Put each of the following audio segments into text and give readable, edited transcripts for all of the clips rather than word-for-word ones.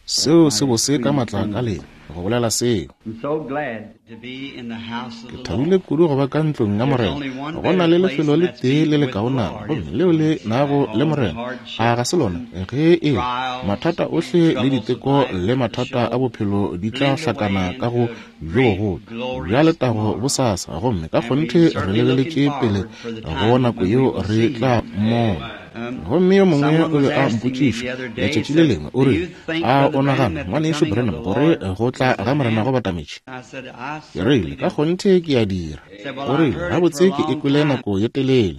seo se bose ka matla ka lena go bolela seo. I'm so glad to be in the house of Ke the Lord. thabile kudu go ba ka ntlong ya morena go na le lefelo le tee le le kaonana gomme leo le nago le morena a ga se lona ge e mathata ohle le diteko le mathata a bophelo di tla hlakana ka go jo go ya le tago bosasa gomme ka kgonthe re lebeletše pele go nako yeo re tla mmona. Gomme yo mongwe o be a mpotšiša letšatši le lengwe o re a o nagana ngwanešo Branham gore go tla ga morena go batametše. I said, I Ke rile ka kgonthe ke a dira o rile gabotse ke ekwele nako ye telele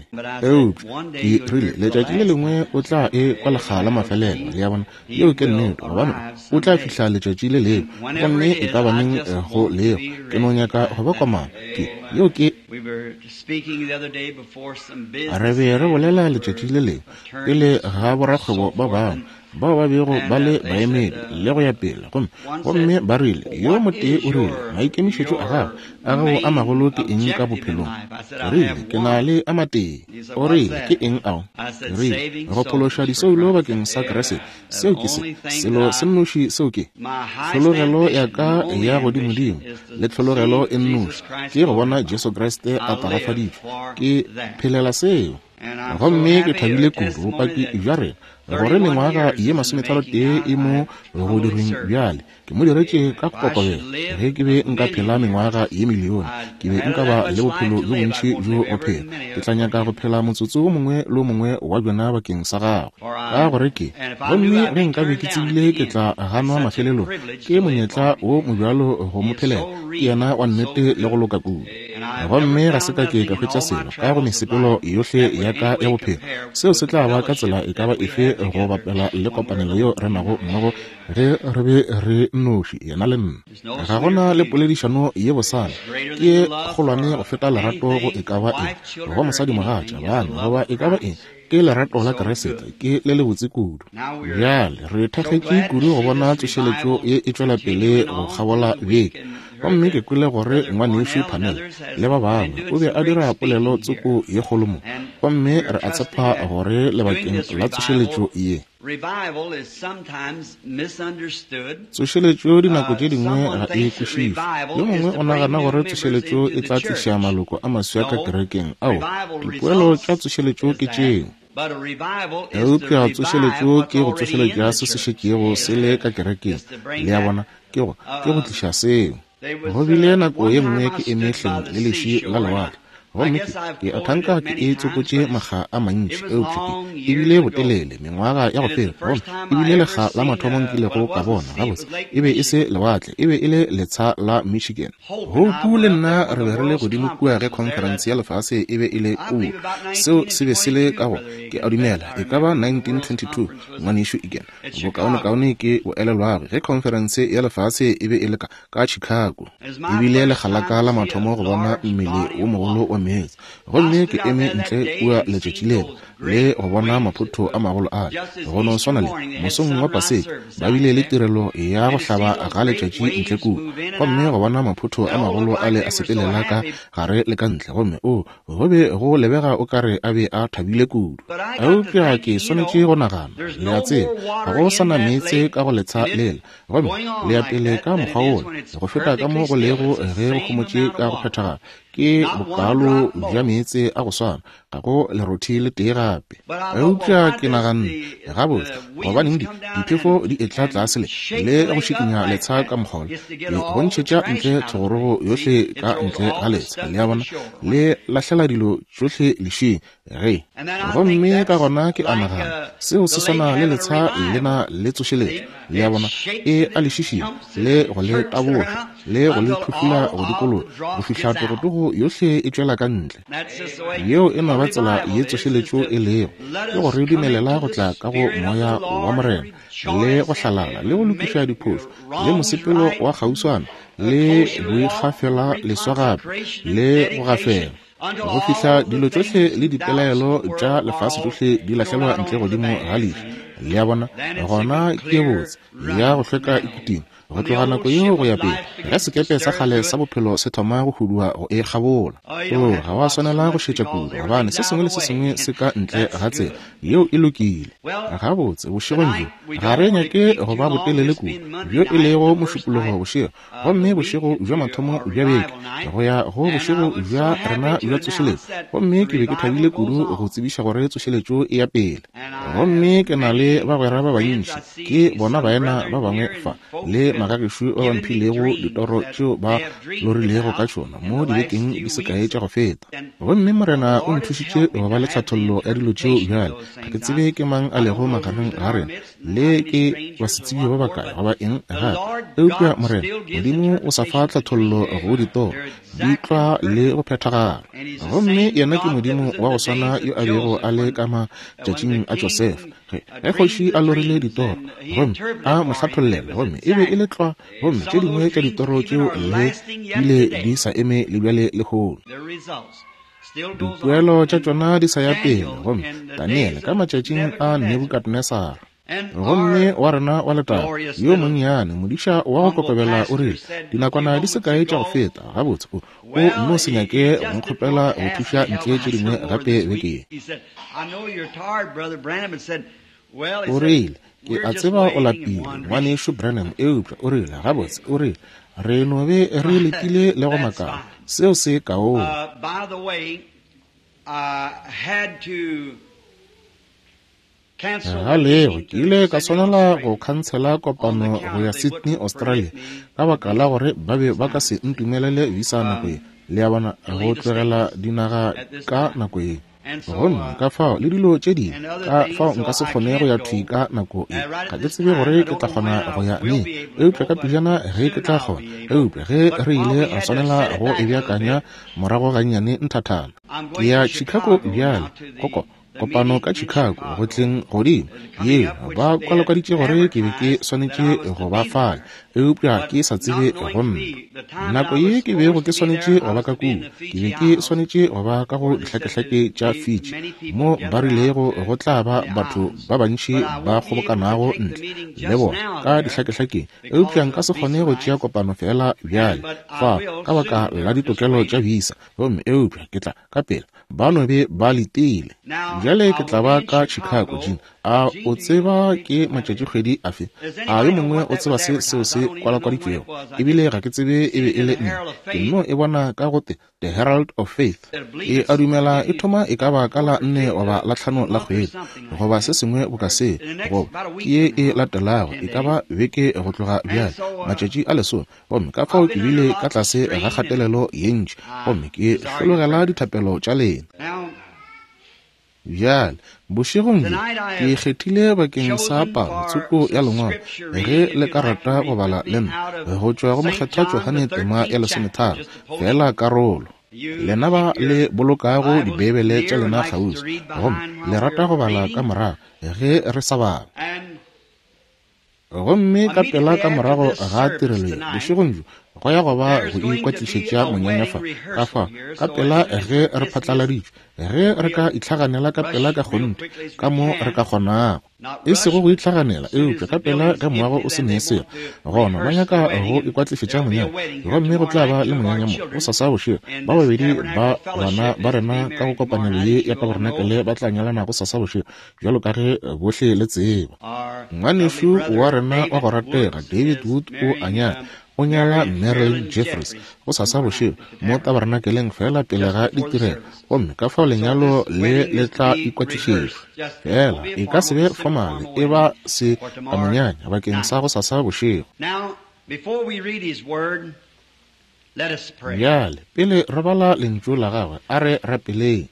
eupša ke rile letšatši le lengwe o tla e kwa lekgala mafelelo le ya bona yeo ke nnete gobane o tla fihla letšatši le leo gomme e ka baneng go leo ke no nyaka go ba kwamana yeo ke we were speaking the other day before some business. re be re bolela letšatši le leo pele ga borakgwebo ba bangwe bao ba bego ba le baemedi le go ya pele gomme ba rile yo motee o rile maikemišetšo a gagwe a go a magolo ke eng ka bophelong. Ke rile ke na le a matee o rile ke eng ao. Ke rile go phološa disoulo bakeng sa kerese seo ke selo se nnoši seo ke tlhologelo ya ka ya godimodimo le tlhologelo e nnoši ke go bona Jesu Kriste a tagafaditšwe ke phelela seo. Gomme ke thabile kudu bopaki jwa rena gore mengwaga ye 30 e mo go direng bjale ke mo diretše ka kokobelo ge ke be nka phela mengwaga ye milione ke be nka ba le bophelo jo bontši jo go phela ke tla nyaka go phela motsotso o mongwe le o mongwe wa jona bakeng sa gagwe ka gore ke gomme ge nka be ke tsebile ke tla ganwa mafelelong ke monyetla o mobjalo go mo phelela ke yena wa nnete le go loka kudu. Gomme ga se ka ke ka fetša selo ka go mesepelo yohle ya ka ya bophelo seo se tla ba ka tsela e ka ba efe go bapela le kopanelo yo re nago mmogo ge re be re nnoši yena le nna. Ga gona le poledišano ye bosana ke ye kgolwane go feta lerato go e ka ba eng go mosadi mogatša bana goba e ka ba eng ke lerato la keresete ke le le botse kudu. Bjale re thakgetše kudu go bona tsošeletšo ye e tšwela pele go kgabola beke gomme ke kwele gore ngwanešo Pamela le ba bangwe o be a dira polelo tsoko ye kgolomo gomme re a tshepa gore lebakeng la tsošeletšo ye Revival is sometimes misunderstood. tsošeletšo dinako tše dingwe ga e kwešišwe yo mongwe o nagana gore tsošeletšo e tla tliša maloko a maswi a ka kerekeng ao dipoelo tša tsošeletšo ke tšeng. But a revival is Eupša to tsošeletšo revive ke go what's already tsošeletša in se the se church. šekego se le ka kerekeng le ya bona ke go tliša seo. They was, Go bile nako ye one nngwe time ke I stood emehleng by le the leši la seashore. lewatle I gomme guess I've ke quoted athanka it ke many e times, tsokotše but makga a mantši it was eupša long ke years ebile ago. botelele mengwaga ya go And it's fela the first gomme time e I bile ever lekga la seen, mathomo nkilego well, it ka wasn't bona sea, it gabotse was Lake e be e se Michigan. lewatle e be e le letsha la Michigan. Hopu le nna re be re le godimo kua ge conference ya lefase e be e le kua seo se be se le ka go ke a dumela e ka ba 1922 ngwanešo Egan bokaone-kaone ke o elelwage ge conference ya lefase e be e le ka Chicago e bile legalaka la mathomo go bona mmele o mogolo wa meetse gomme ke eme ntle kua letšatši lena le go bona maphutho a magolo a go no swana le mosong wa paseke ba bile le tirelo ya go hlaba ga letšatši ntle kua gomme go bona maphutho a magolo a le a sepelela ka gare le ka ntle gomme go be go lebega o kare a be a thabile kudu. Eupša ke swanetše go nagana le a tseba ga go sana meetse ka go letsha lela gomme le ya pele ka mokgwa ole go feta ka mo go lego ge go homotše ka go phethagala ke bokalo bja meetse a go swana ga go lerothi le tee gape. Eupša ke naganne gabotse gobaneng diphefo di etla tlase le go šikinya letsha ka mokgole le bontšhetša ntle thogorogo yohle ka ntle ga letsha le ya bona le lahlela dilo tšohle lešing ge gomme ka gona ke anagana seo se swana le letsha lena le tsošeletšo le ya bona e a lešišia le go le taboga le go le thuhlula go dikolo go fihla togotogo yohle e tšwela ka ntle yeo e no ba tsela ye tsošeletšo e lego ke gore e dumelela go tla ka go moya wa morena le go hlalala le go lokiša diphošo le mosepelo wa kgauswana le boikgafela leswa gape le go gafela go fihla dilo tšohle le dipelaelo tša lefase tšohle di lahlelwa ntle godimo ga leihlo le ya bona gona ke botse ya go hlweka ikuting go tloga nako yeo go ya pele ge sekepe sa kgale sa bophelo se thoma go huduwa go e kgabola ga wa swanela go šetša kudu gobane se sengwe le se sengwe se ka ntle ga tsela yeo e lokile ga botse bošegong jo ga re nyake go ba botelele kudu bjo e lego mošupologo bošego gomme bošego bja mathomo bja beke go ya go bošego bja rena bja tsošeletšo gomme ke be ke thabile kudu go tsebiša gore tsošeletšo e ya pele gomme ke na le bagwera ba bantši ke bona baena ba bangwe fa le magagešo ba bamphilego ditoro tšeo ba lorilego ka tšona mo dibekeng di se kae tša go feta gomme morena o nthušitše go ba le tlhathollo ya dilo tšeo bjale ga ke tsebe ke mang a lego magareng ga rena le ke basetsebi ba bakae goba eng gape eupša morena modimo o sa fa tlhathollo go ditoro di tlwa le go phethagala gomme yena ke modimo wa go swana yo a bego a le ka matšatšing a Josefa ge kgoši a lorile ditoro gomme a mohlatlholela gomme e be e le tlwa gomme tše dingwe tša ditoro tšeo le bile di sa eme le bjale le kgolo dipoelo tša tšona di sa ya pele gomme Daniele ka matšatšing a Nebukadnesara gomme wa rena wa letaba yo monnyane modiša wa go kokobela o rile dinakwana di se kae tša go feta gabotse o no se nyake go nkgopela go thuša ntle tše dingwe gape bekeng o rile ke a tseba o lapile ngwanešo Branham eupša o rile gabotse o rile re no be re letile le go makala seo se kaong galego ke ile ka swanela go khansela kopano go ya Sydney, Australia ka baka la gore ba be ba ka se ntumelele visa nako e le ya bona go tlogela dinaga ka nako e gomme ka fao le dilo tše dingwe ka fao nka se kgone go ya thwi ka nako e ga ke tsebe gore ke tla kgona go ya ne eupša ka pejana ge ke tla kgona eupša ge re ile a swanela go e beakanya morago gannyane nthathana ke ya Chicago bjale koko kopano ka Chicago go tleng godimo ye ba kwalokaditše gore ke be ke swanetše go ba fala eupša ke sa tsebe gomme nako ye ke bego ke swanetše go ba ka kudu ke be ke swanetše go ba ka go dihlakehlake tša Fiji mo ba rilego go tla ba batho ba bantši ba kgobokanago ntle le bona ka dihlakehlakeng eupša nka se kgone go tšea kopano fela bjale fa ka baka la ditokelo tša visa gomme eupša ke tla ka pela ba no be ba letile bjale ke tla ba ka Chicago jin a o tseba ke matšatšikgwedi afe a yo mongwe o tseba seo se kwalakwaditšwego ebile ga ke tsebe e be e le nne ke no e bona ka gote The Herald of Faith e a dumela e thoma e ka ba ka la 4 goba la 5 la kgwedi goba se sengwe bo ka se goba ke ye e latelago e ka ba beke go tloga bjale matšatši a lesome gomme ka fao ke bile ka tlase ga kgatelelo ye ntši gomme ke hlologela dithapelo tša lena bjale bošegong jo ke kgethile bakeng sa pantsoko ya lengwalo ge le ka rata go bala le nna go tšwa go mokgetho wa Johane tema ya 13 fela karolo lena ba le bolokago dibebele tša lena kgauswi gomme le rata go bala ka morago ge re sa bala gomme ka pela ka morago ga tirelo bošegong jo go ya go ba go ikwatlišetša monyanyafa ka fa ka pela ge re phatlaladitšwe ge re ka itlhaganela ka pela ka gonte ka mo re ka kgonago e sego go itlhaganela eupša ka pela ge moago o se neesega gona ba nyaka go ikwatlišetša monyana gomme go tla ba le monyanyamo o sa sa bošego ba babedi ba bana ba rena ka go kopanelo ye ya tabernakele ba tla nyalana go sa sa bošego bjalo ka ge bohle le tseba ngwanešo wa rena wa go ratega David Wood o anyana o nyala Merrill Jeffries o sa sa bošego mo tabernakeleng fela pele ga ditirelo gomme ka fao lenyalo le tla ikwatlišetšwa fela e ka sebe formale e ba se ka monyanya bakeng sa go sa sa bošego bjale pele re bala lentšu la gagwe a re rapeleng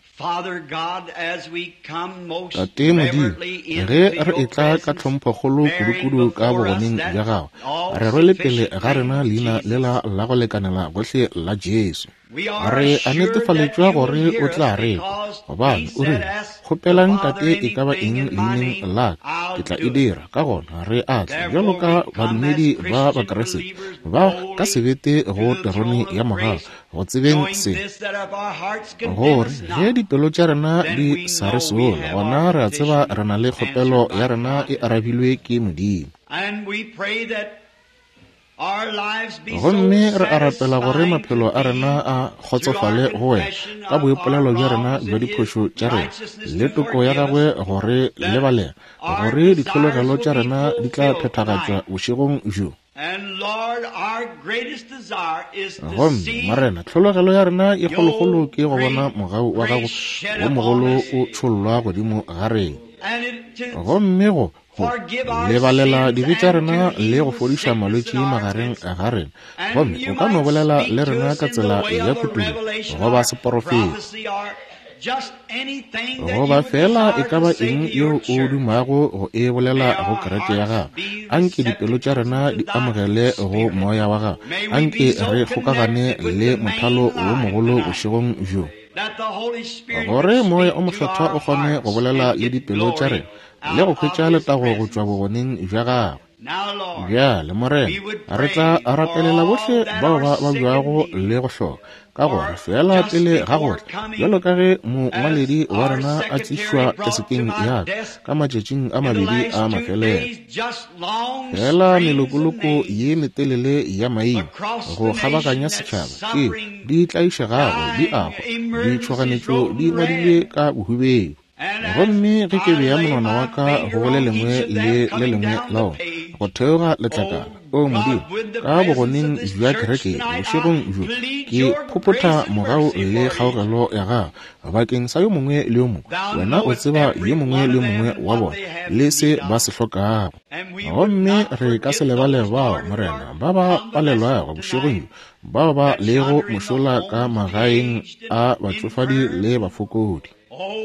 tate modimo ge re etla ka tlhomphokgolo kudu-kudu ka bogoneng bja gago re rwele pele ga rena leina le la go lekanela gohle la Jesu re a netefaletšwa gore o tla re gobane o rile kgopelang tate e ka ba eng leineng la ke tla e dira ka gona re atla bjalo ka badumedi ba bakeresete ba ka sebete go terone ya morago go tsebeng se gore ge dipelo tša rena di sa re sola gona re a tseba re na le kgopelo ya rena e arabilwe ke Modimo gomme re a rapela gore maphelo a rena a kgotsofale go wena ka boipolelo bja rena bja diphošo tša rena le toko ya gagwe gore lebalega gore ditlhologelo tša rena di tla phethagatšwa bošegong bjo gomme marena tlhologelo ya rena e kgologolo ke go bona mogau wa gago wo mogolo o tšhollwa godimo ga rena gomme go lebalela dibe tša rena le go fodiša malwetši magareng ga rena gomme o ka no bolela le rena ka tsela ya kutulo goba seporofeti goba fela e ka ba eng yo o dumago go e bolela go kereke ya gago anke dipelo tša rena di amogele go moya wa gago anke re kgokagane le mothalo wo mogolo bošegong bjo gore moya o mokgethwa o kgone go bolela le dipelo tša rena le go khwetša letago go tšwa bogoneng bja gagwe bjale morena re tla rapelela bohle bao ba bjago le go hloka ka gore fela pele ga gore bjalo ka ge mongwaledi wa rena a tlišwa kesekeng ya ka matšatšing a mabedi a mafelelo fela melokoloko ye metelele ya maina go kgabakanya setšhaba ke di tlaiše gago di agwa di tšhoganetšo di ngwadilwe ka bohubedi gomme ge ke beya monwana wa ka go le lengwe le lengwe lao go theoga letlakala o Modimo ka bogoneng bja kereke bošegong bjo ke phopotha mogau le kgaogelo ya gago bakeng sa yo mongwe le yo mongwe wena o tseba yo mongwe le yo mongwe wa bona le se ba se hlokago gomme re ka se lebale bao morena ba ba palelwago bošegong bao ba lego mošola ka magaeng a batsofadi le bafokodi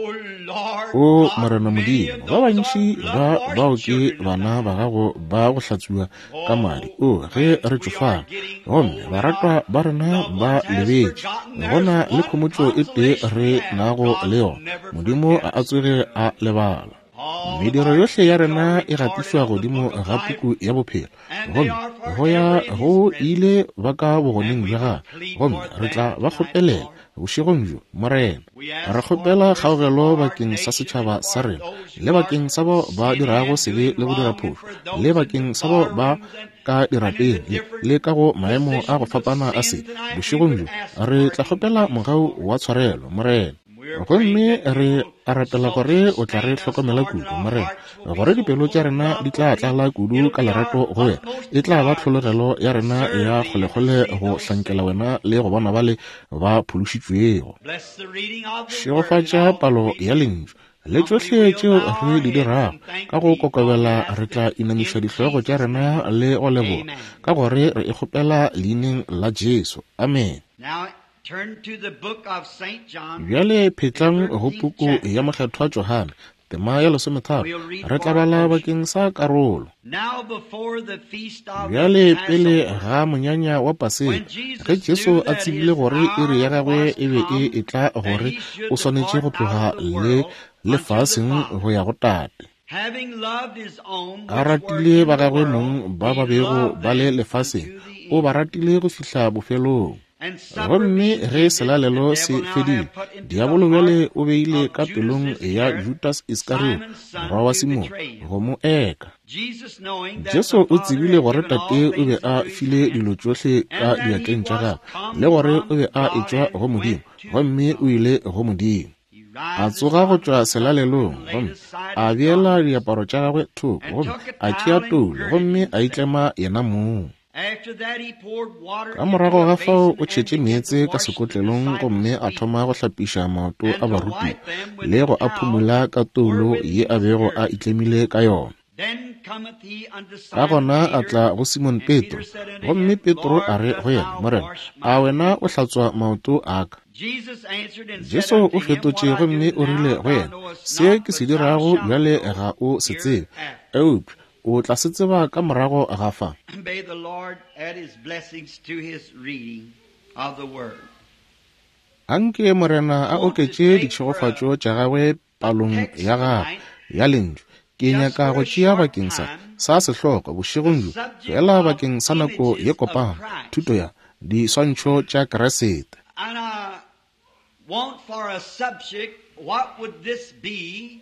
o morena Modimo ba bantši ba bao ke bana ba gago ba go hlatswiwa ka madi o ge re tsofala gomme baratwa ba rena ba lebetše gona le khomotšo e tee re nago le yona Modimo a tswege a lebala mediro yohle ya rena e gatišwa godimo ga puku ya bophelo gomme go ya go ile ba ka bogoneng bja gago gomme re tla ba kgopelela bošegong bjo morena re kgopela kgaogelo bakeng sa setšhaba sa rena le bakeng sa bao ba dirago sebe le go dira phošo le bakeng sa bao ba ka dirapeng le ka go maemo a go fapana a se bošegong bjo re tla kgopela mogau wa tshwarelo morena gomme re a rapela gore o tla re hlokomela kudu morena gore dipelo tša rena di tla tlala kudu ka lerato go wena e tla ba tlhologelo ya rena ya kgolekgole go hlankela wena le go bona ba le ba phološitšwego šegofatša palo ya lentšu le tšohle tšeo re di dirago ka go kokobela re tla inamiša dihlogo tša rena le go leboga ka gore re ikgopela leineng la Jesu amen. Bjale phetlang go puku ya mokgethwa Johana tema ya 13 re tla bala bakeng sa karolo bjale pele ga monyanya wa Paseka ge Jesu a tsebile gore iri ya gagwe e be e tla gore o swanetše go tloga le lefaseng go ya go Tate a ratile ba gagwe mong ba ba bego ba le lefaseng o ba ratile go fihla bofelong gomme ge selalelo se fedile diabolo bjale o beile ka pelong ya Judas Iscariot morwa wa Simon go mo eka Jesu o tsebile gore Tate o be a file dilo tšohle ka diatleng tša gagwe le gore o be a etšwa go Modimo gomme o ile go Modimo a tsoga go tšwa selalelong gomme a beela diaparo tša gagwe thoko gomme a tšea toulo gomme a itlema yena moo ka morago ga fao o tšhetše meetse ka sekotlelong gomme a thoma go hlapiša maoto a baruti le go a phumula ka toulo ye a bego a itlemile ka yona ka gona a tla go Simon Petro gomme Petro a re go yena morena a wena o hlatswa maoto a ka Jesu o fetotše gomme o rile go yena se ke se dirago bjale ga o se tsebe eupša o tla se tseba ka morago ga fa. May the Lord add his blessings to his reading of the word. anke morena a oketse ditšhegofatšo tša gagwe palong ya gagwe ya lentšu ke nyaka go tšea bakeng sa sehloko bošegong jo fela bakeng sa nako ye kopano thuto ya diswantšho tša keresete. And I want for a subject, what would this be?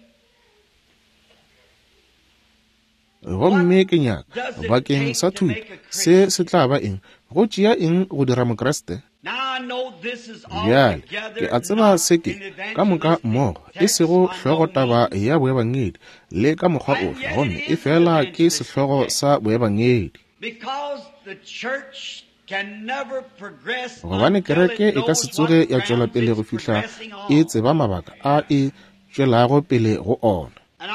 gomme ke nyaka bakeng sa thuto se tla ba eng go tšea eng go dira mokreste. Bjale ke a tseba seke ka moka mmogo e sego hlogo taba ya boebangedi le ka mokgwa ofe gomme e fela ke sehlogo sa boebangedi gobane kereke e ka se tsoge ya tšwela pele go fihla e tseba mabaka a e tšwelago pele go ona.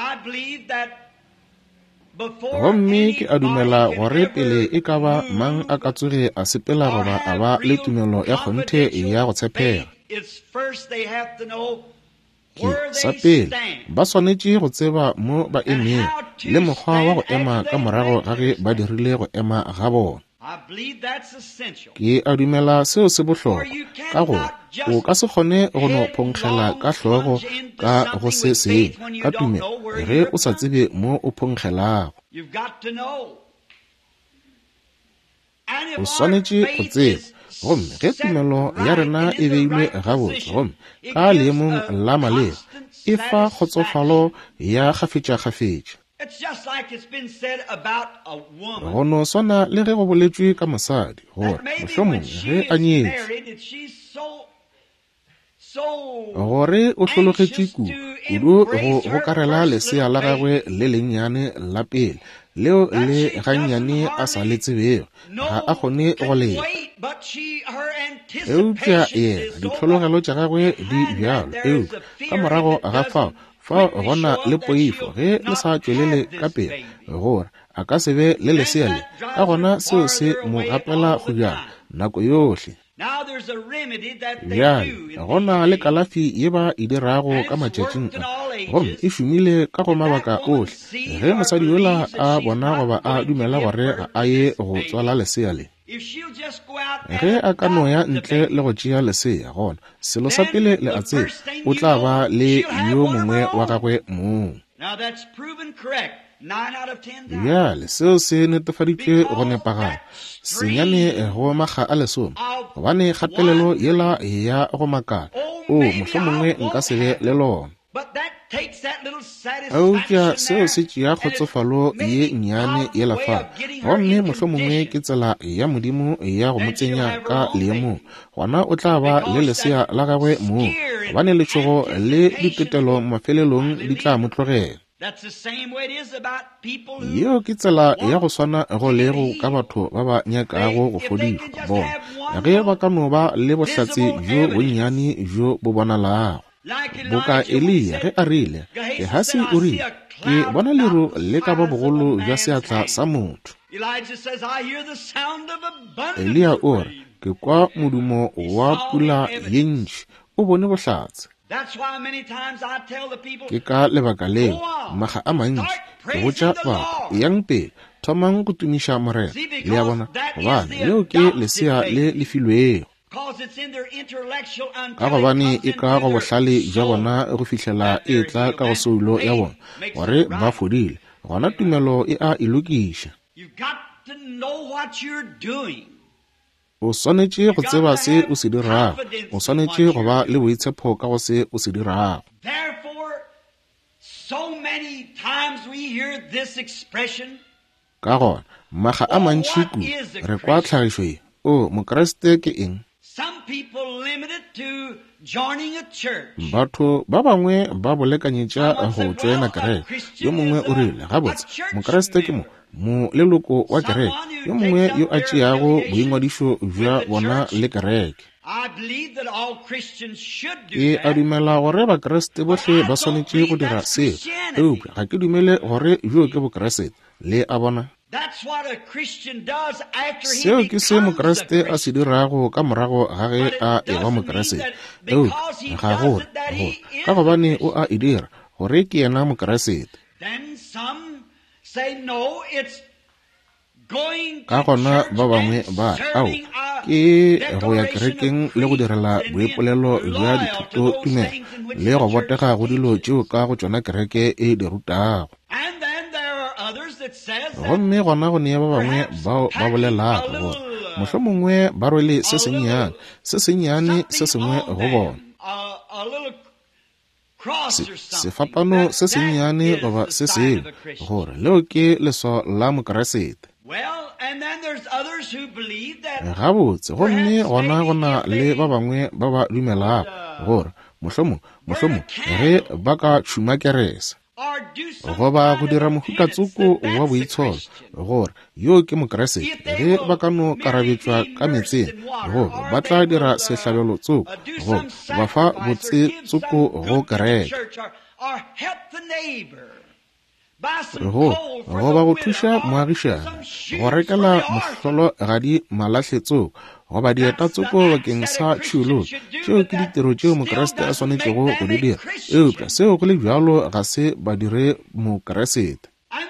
gomme ke a dumela gore pele e ka ba mang a ka tsoge a sepela goba a ba le tumelo ya kgonthe ya go tshepega, ke sa pele ba swanetše go tseba mo ba emeng le mokgwa wa go ema ka morago ga ge ba dirile go ema ga bona. Ke a dumela seo se bohlokwa ka gore o ka se kgone go no phonkgela ka hlogo ka go se seng ka tumelo ge o sa tsebe mo o phonkgelago. O swanetše go tseba gomme ge tumelo ya rena e beilwe gabotse gomme ka leemong la maleba e fa kgotsofalo ya kgafetša-kgafetša. Go no swana le ge go boletšwe ka mosadi gore mohlomong ge a nyetše gore o hlologetše kudu go gokarela lesea la gagwe le lennyane la pele leo le gannyane a sa le tsebego ga a kgone go leta. Eupša yena ditlhologelo tša gagwe di bjalo eupša ka morago ga fa gona le poifo ge le sa tšwelele ka pele gore a ka se be le lesea le ka gona seo se mo gapela go bjala nako yohle. Bjale gona le kalafi ye ba e dirago ka matšatšing gomme e šomile ka go mabaka ohle ge mosadi yola a bona goba a dumela gore a ye go tswala lesea le. Ge a ka noya ntle le go tšea lesea gona selo sa pele le a tseba o tla ba le yo mongwe wa gagwe moo. Bjale seo se netefaditšwe go nepagala senyane go makga a lesome gobane kgatelelo yela ya go makala mohlomongwe nka se be le lona. Eupša seo se tšea kgotsofalo ye nnyane yela fa gomme mohlomongwe ke tsela ya modimo ya go mo tsenya ka leemong gona o tla ba le lesea la gagwe moo gobane letšhogo le ditetelo mafelelong di tla mo tlogela. Yeo ke tsela ya go swana go lego ka batho ba ba nyakago go fodišwa bona ge ba ka no ba le bohlatse jo bonnyane jo bo bonalago. Boka Elia ge a rile Gehasi o rile ke bona leru le ka ba bogolo jwa seatla sa motho. Elia o re ke kwa modumo wa pula ye ntši o bone bohlatse. Ke ka lebaka leo maga a mantši ke botša batho yang pele thomang go tumiša morena le ya bona gobane leo ke lesea le lefilwego ka gobane e ka go bohlale jwa bona go fihlela e tla ka go soulo ya bona gore ba fodile gona tumelo e a ilokiša. O swanetše go tseba se o se dirago, o swanetše go ba le boitshepo ka go se o se dirago. Ka gona maga a mantši ku re kwa tlhagišo ye mokreste ke eng. Batho ba bangwe ba bolekanyetša go tsena kereke, yo mongwe o rile gabotse mokreste ke mo leloko wa kereke, yo mongwe yo a tšeago boingwadišo jwa bona le kereke. Ke a dumela gore bakreste bohle ba swanetše go dira seo eupša ga ke dumele gore jo ke bokreste le a bona. Seo ke se mokreste a se dirago ka morago ga ge a eba mokreste eupša ga gore ka gobane o a e dira gore ke yena mokreste. ka gona ba bangwe ba ao ke go ya kerekeng le go direla boipolelo jwa dithuto tumelo le go botega go dilo tšeo ka go tsona kereke e di rutago. Gomme gona go nea ba bangwe bao ba bolelago gore mohlomongwe ba rwele se sennyane se sengwe go bona, sefapano se sennyane goba se sengwe gore leo ke leso la mokeresete. Gabotse gomme gona gona le ba bangwe ba ba dumelago gore mohlomong ge ba ka tšhuma keresa goba go dira mohutatsoko wa boitsholo gore yo ke mokeresete ge ba ka no karabetswa ka metseng gore ba tla dira sehlabelo-tsoko gore ba fa botsetsoko go kereke goba go thuša moagišane go rekela mohlolo gadi malahletso goba dietatsoko bakeng sa tšholo tšeo ke ditiro tšeo mokeresete a swanetšego go di dira. Eupša seo go le bjalo ga se ba dire mokeresete.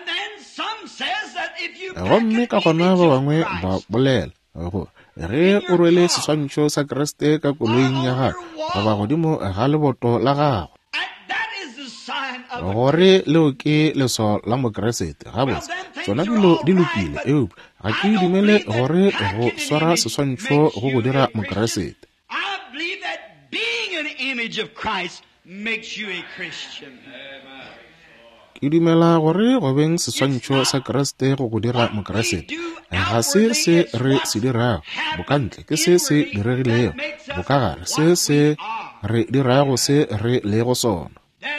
Gomme ka gona ba bangwe ba bolela gore ge o rwele seswantšho sa keresete ka koloing ya gago goba godimo ga leboto la gago gore leo ke leso la mokeresete, gabotse tsona dilo di lokile. Eupša ga ke dumele gore go swara seswantšho go go dira mokeresete. Ke dumela gore go beng seswantšho sa keresete go go dira mokeresete ga se se re se dirago bokantle ke se se diregilego bokagare se re dirago se re lego sona.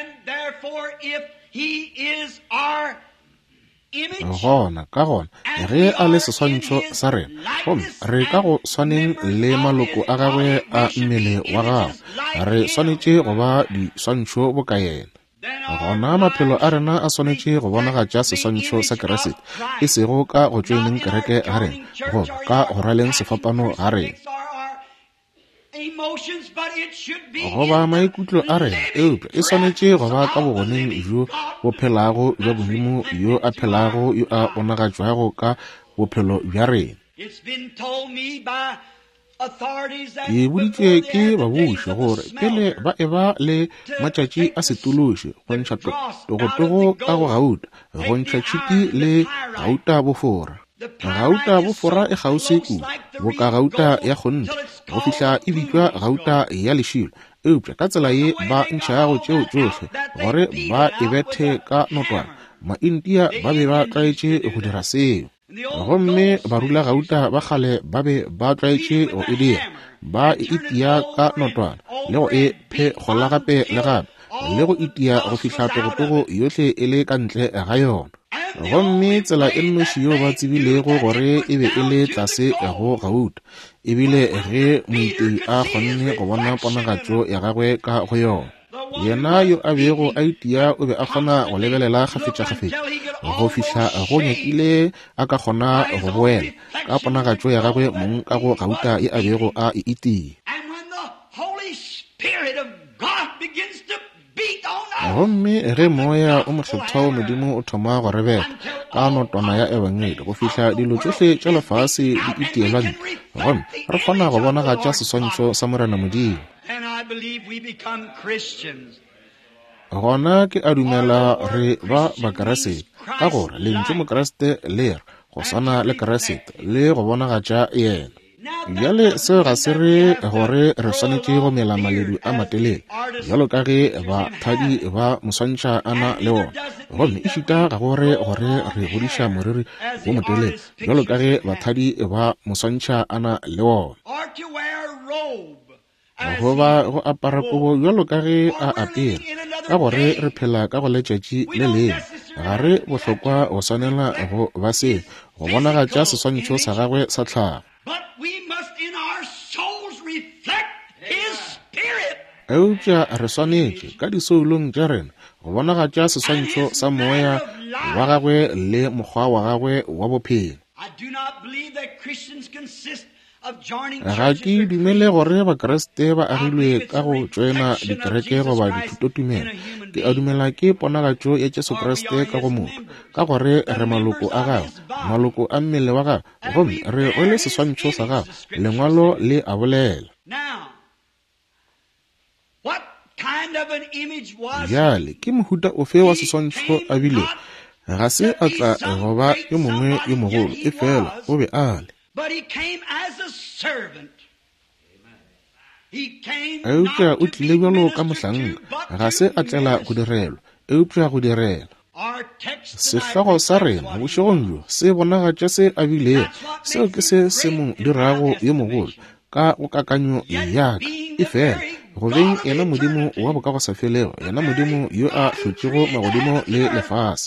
Gona ka gona ge a le seswantšho sa rena gomme re ka go swaneng le maloko a gagwe a mmele wa gago re swanetše go ba diswantšho bokaena. Gona maphelo a rena a swanetše go bonagatša seswantšho sa keresete e sego ka go tšoeneng kereke ga rena goba ka go raleng sefapano ga rena goba maikutlo a rena. Eupša e swanetše go ba ka bogoneng jo bo phelago bja bodimo yo a phelago yo a bonagatšwago ka bophelo bja rena. Ke boditšwe ke babuši gore pele ba eba le matšatši a setološi go ntšha togotogo ka go gauta go ntšha tšhiti le gauta bofora. Gauta bofora e kgausi kudu boka gauta ya kgonte go fihla e bitšwa gauta ya lešilo. Eupša ka tsela ye ba ntšhago tšeo tšohle gore ba e bethe ka notwana. Ma-India ba be ba tlwaetše go dira seo gomme barula gauta ba kgale ba be ba tlwaetše go e dira ba e itia ka notwana le go e phekgola gape le gape le go itia go fihla togotogo yohle e le ka ntle ga yona. Gomme tsela e nnoši yo ba tsebilego gore e be e le tlase go gauta ebile ge moiti a kgonne go bona ponagatšo ya gagwe ka go yona. Yena yo a bego a itia o be a kgona go lebelela gafetša-gafetša go fihla go nyakile a ka kgona go boela ka ponagatšo ya gagwe mong ka go gauta ye a bego a e itia. Gomme ge moya o mokgethao modimo o thoma go rebela ka notwana ya ebangele go fihla dilo tšohle tša lefase di itielwa ntle gomme re kgona go bonagatša seswantšho sa morena modimo. Gona ke a dumela re ba bakeresete ka gore lentše mokeresete le re go swana le keresete le go bonagatša yena. Bjale seo ga se re gore re swanetše go mela maledu a matelele bjalo ka ge bathadi ba moswantšha ana le ona gomme e šita ga gore re godiša moriri wo motelele bjalo ka ge bathadi ba moswantšha ana le ona. Goba go apara kobo bjalo ka ge a apere ka gore re phela ka go letšatši le lengwe ga re bohlokwa go swanela go ba se go bonagatša seswantšho sa gagwe sa tlhago. Eupša re swanetše ka disoulong tša rena go bonagatša seswantšho sa moya wa gagwe le mokgwa wa gagwe wa bophelo. ga ke dumele gore bakreste ba agilwe ka go joina dikereke goba dithutotumelo. Ke a dumela ke ponagatšo ya Jesu Kriste ka go motho, ka gore re maloko a gago, maloko a mmele wa gago, gomme re rwele seswantšho sa gago, lengwalo le a bolela. Jale ke mohuta ofe wa seswantšho a bile? Ga se a tla goba yo mongwe yo mogolo, e fela o be a le. Eupša o tlile bjalo ka mohlang, ga se a tlela go direlwa, eupša go direla. Sehlogo sa rena bošegong bjo se bonagatša se a bilego, seo ke se mo dirago yo mogolo ka go kakanyo yaka, e fela go beng yena modimo wa boka go sa felego, yena modimo yo a hlotšego magodimo le lefase.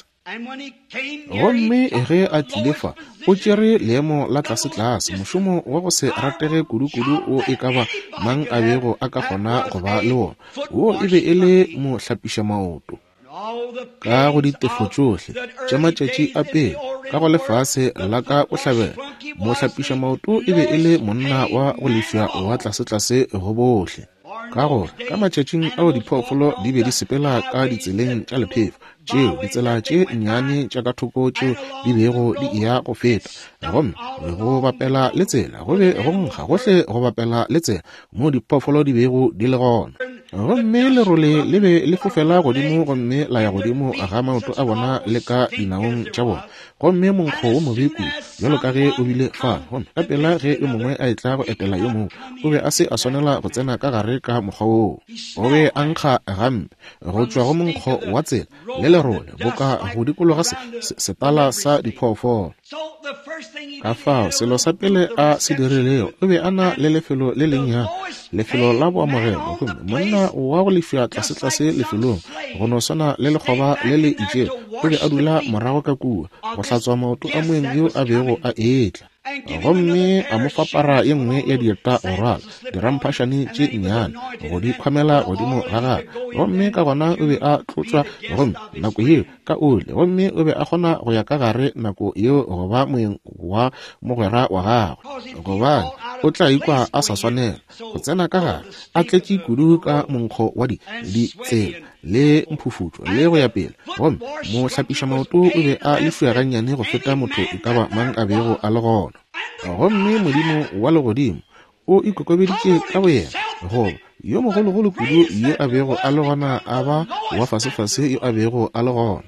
Gomme ge a tlile fa o tšere leemo la tlase-tlase, mošomo wa go se ratege kudu-kudu o e ka ba mang a bego a ka kgona go ba le wona, wo e be e le mo hlapiša maoto ka go ditefo tšohle tša matšatši a pele, ka go lefase la ka o hlabela. Mo hlapiša maoto e be e le monna wa go lefša wa tlase-tlase go bohle, ka gore ka matšatšing ao diphoofolo di be di sepela ka ditseleng tša lephefo, tšeo ditsela tše nnyane tša ka thoko tšeo di bego di iya go feta, gomme le go bapela le tsela go be go nkga gohle go bapela le tsela mo diphoofolo di bego di le gona. Gomme lerole le be le fofela godimo, gomme la ya godimo ga maoto a bona le ka dinaong tša bona. Gomme monkgo wo mobeku bjalo ka ge o bile fa, gomme ka pela ge yo mongwe a etla go etela yo mongwe, o be a se a swanela go tsena ka gare ka mokgwa woo. O be a nkga gampe go tšwa go monkgo wa tsela le lerole boka go dikologa setala sa diphoofolo. Ka fao selo sa pele a se dirilego o be a na le lefelo le lennyane, lefelo la boamogelo. Monna wa go lefša tlase-tlase lefelong go no swana le lekgoba le le itšego, o be a dula morago ka kua go hlatswa maoto a moeng yo a bego a etla. Gomme a mo fapara ye nngwe ya dieta go rwala diramphašane tše nnyane go di khwamela godimo ga gagwe. Gomme ka gona o be a tlotswa, gomme nako yeo ka ole, gomme o be a kgona go ya ka gare nako yeo go ba moeng wa mogwera wa gagwe, gobane o tla ikwa a sa swanela go tsena ka gare a tletše kudu ka monkgo wa ditsela le mphufutšo le go ya pele. Gomme mo hlapiša maoto o be a lefša gannyane go feta motho e ka ba mang a bego a le gona. Gomme modimo wa legodimo o ikokobeditše ka boyena, goba yo mogologolo kudu yo a bego a le gona a ba wa fase-fase yo a bego a le gona.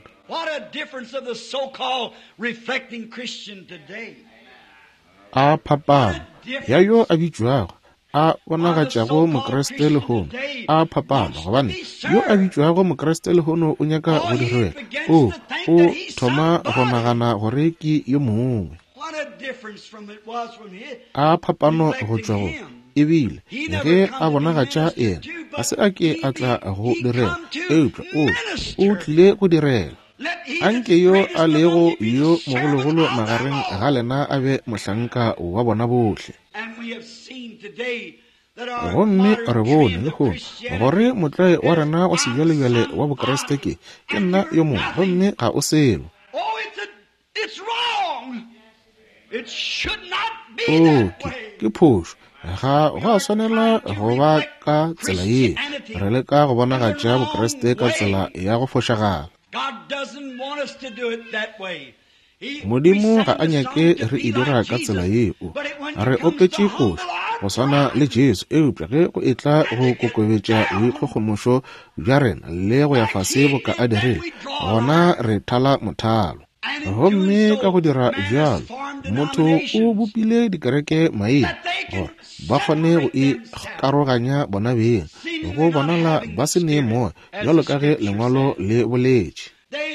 A phapano ya yo a bitšwago a bonagatšago mokreste lehono, a phapano gobane yo a bitšwago mokreste lehono o nyaka go direla, o thoma go nagana gore ke yo mongwe. A phapano go tšwa go ebile ge a bonagatša ena ga se a ke a tla go direla, eupša o tlile go direla. Anke yo a lego yo mogologolo magareng ga lena a be mohlanka wa bona bohle. Gomme re bone le gono gore motlae wa rena wa sebjalebjale wa bokreste ke nna yo mongwe, gomme ga o selo. Ke phošo, ga a swanela go ba ka tsela ye, re le ka go bonagatša bokreste ka tsela ya go fošagala. Modimo ga a nyake re e dira ka tsela yeo, re opetše phošo go swana le Jesu, eupša ge go etla go kokobetša boikgogomošo bja rena le go ya fase boka a dirile, gona re thala mothalo. Gomme ka go dira bjalo motho o bopile dikereke maeng gore ba kgone go ikaroganya bona beng, go bonala ba se ne moya jalo ka ge lengwalo le boletše.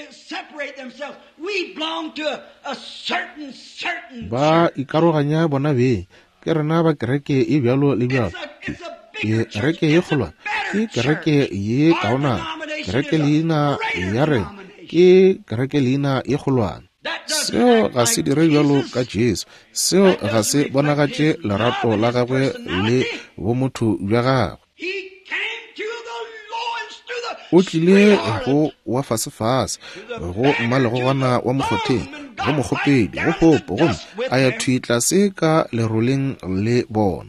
Ba ikaroganya bona beng, ke rena ba kereke e bjalo le bjalo, kereke ye kgolwane ke kereke ye kaona, kereke leina ya rena ke kereke leina ye kgolwane. Seo ga se dire bjalo ka Jesu, seo ga se bonagatše lerato la gagwe le bo motho bja gagwe. o tlile go wa fasefase go mmalegogwana wa mokgotheng go mokgopedi go hopo go a ya thuitla se ka leroleng le bona.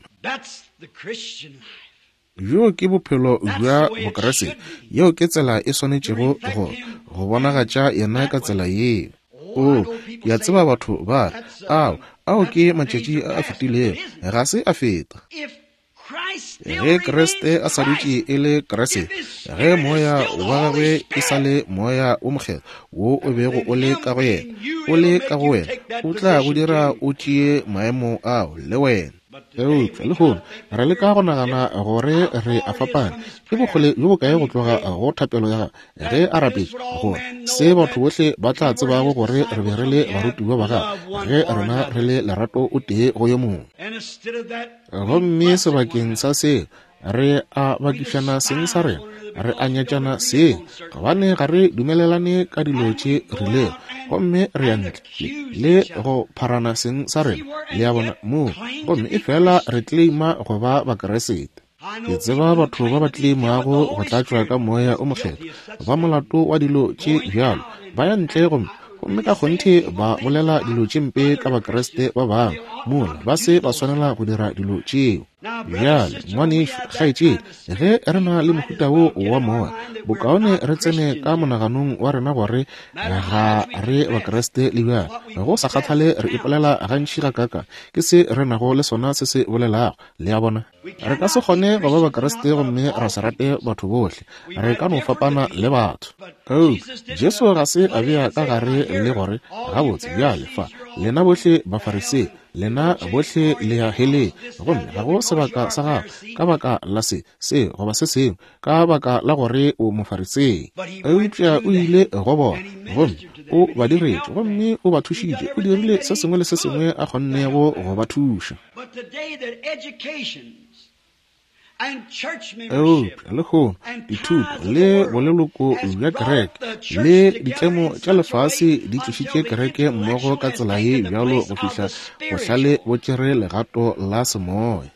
Yo ke bophelo jwa bokrese yeo ke tsela e swanetšego go bonagatša yena ka tsela ye. Ya tseba batho ba ao ke matšatši a fetilego ga se a feta. Ge Kriste a sa dutše e le Kriste, ge moya wa gagwe e sa le moya o mokgetho wo o bego o le ka go wena, o tla go dira o tšee maemo ao le wena. Le gono re le ka go nagana gore re a fapana ke bogole jo bokae go tloga go thapelo ya ge a rapetše gore se batho bohle ba tla tsebago gore re be re le barutiwa ba gagwe ge rena re le lerato o tee go yo mongwe. Gomme sebakeng sa se re a bakišana seng sa rena, re a nyatšana se gobane ga re dumelelane ka dilo tše rilego, gomme re a ntle le go pharana seng sa rena le a bona moo, gomme e fela re tleima go ba bakeresete. Ke tseba batho ba ba tleimago go tlatšwa ka moya o mokgetho ba molato wa dilo tše bjalo ba ya ntle gomme ka kgonthe ba bolela dilo tše mpe ka bakreste ba bangwe mola ba se ba swanela go dira dilo tšeo. Bjale ngwanešo kgaetšedi, ge re na le mohuta wo wa moya, bokaone re tsene ka monaganong wa rena gore ga re bakreste le bjale go sa kgathale re ipolela gantši ga kaka ke se re nago le sona se se bolelago le a bona. Re ka se kgone go ba bakreste gomme ra se rate batho bohle, re ka no fapana le batho. Jesu ga se a bea ka gare le gore gabotse bjale fa lena bohle bafarisee lena bohle le ya hele gomme ga go sebaka sa gago ka baka la se goba se sengwe ka baka la gore o mofarisee. Eupša o ile go bona gomme o ba diretše gomme o ba thušitše, o dirile se sengwe le se sengwe a kgonnego go ba thuša. Le gono dithuto le boleloko bja kereke le ditlemo tša lefase di tsošitše kereke mmogo ka tsela ye bjalo go fihla bohlale bo tšere legato la semoya.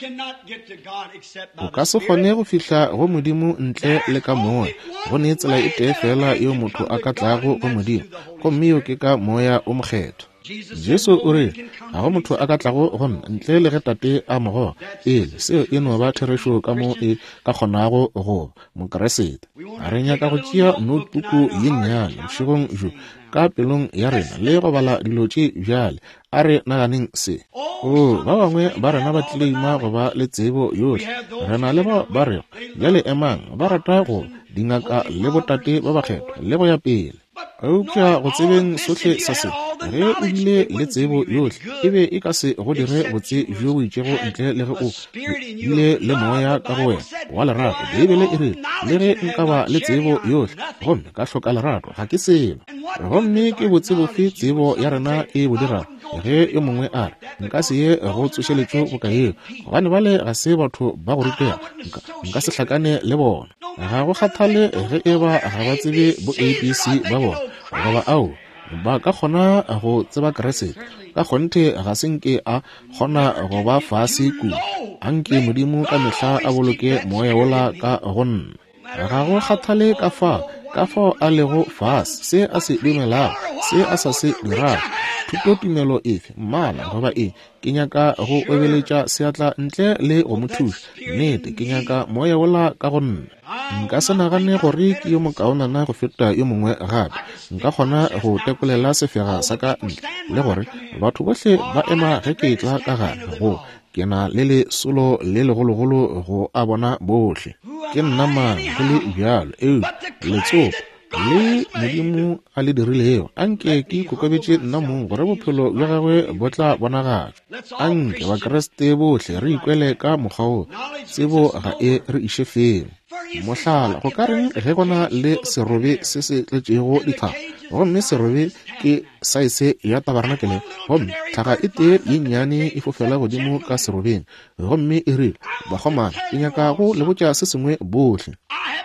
O ka se kgone go fihla go modimo ntle le ka moya, go ne tsela e tee fela yo motho a ka tlago go modimo, gomme yo ke ka moya o mokgetho. Jesu o re ga go motho a ka tlago gonna ntle le ge tate a mogo ele seo e no ba therešo ka mo e ka kgonago go mokeresete. A re nyaka go tšea notebook ye nnyane bošegong jo ka pelong ya rena le go bala dilo tše bjale a re naganeng se. Ba bangwe ba rena ba tleima go ba le tsebo yohle, rena le ba rego bjale emang ba rata go dingaka le botate ba bakgetho le go ya pele. Eupša go tsebeng sohle sa se ge o bile le tsebo yohle e be e ka se go dire botse jo bo itšego ntle le ge o bile le moya ka go wena wa lerato. Bibele e re le ge nka ba le tsebo yohle gomme ka hloka lerato ga ke selo. Gomme ke botse bofe tsebo ya rena e bo dirago ge yo mongwe a re nka se ye go tsošeletšo bokaeo gobane bale ga se batho ba go rutea nka se hlakane le bona. Ga go kgathale ge e ba ga ba tsebe bo ABC ba bona goba ao ba ka kgona go tseba keresete ka kgonthe ga senke a kgona go ba fase kudu anke modimo ka mehla a boloke moya wola ka gonna. Ga go kgathale ka fao a lego fase se a se dumelago se a sa se dirago, thuto tumelo efe mmala goba ke nyaka go obeletša seatla ntle le go mothuša nnete ke nyaka moya wola ka gonna. Nka se nagane gore ke yo mokaonana go feta yo mongwe gape, nka kgona go tekolela sefega sa ka ntle le gore batho bohle ba ema ge ke tla ka gare go ke na le lesolo le legologolo go a bona bohle. Ke nna mang go le bjalo letsopa le modimo a le dirilego anke ke ikokobetše nna mong gore bophelo bja gagwe bo tla bonagatswa. Anke bakreste bohle re ikwele ka mokgwa o tsebo ga e re iše feng. Mohlala go ka reng ge gona le serobe se se tletšego dithago gomme serobe ke saese ya tabaranakele gomme tlhaga e tee ye nnyane e fofela godimo ka serobeng gomme e rile bakgomana ke nyaka go le botša se sengwe bohle.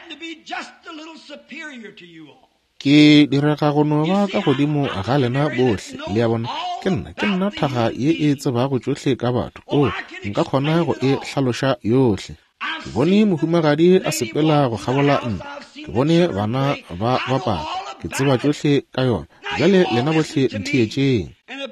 Ke direga go no ba ka godimo ga lena bohle le ya bona ke nna thaga ye e tsebago tšohle ka batho nka kgona go e hlaloša yohle. Ke bone mohumagadi a sepela go kgabola nna ke bone bana ba bapala ke tseba tsohle ka yona jale lena bohle nthietšeng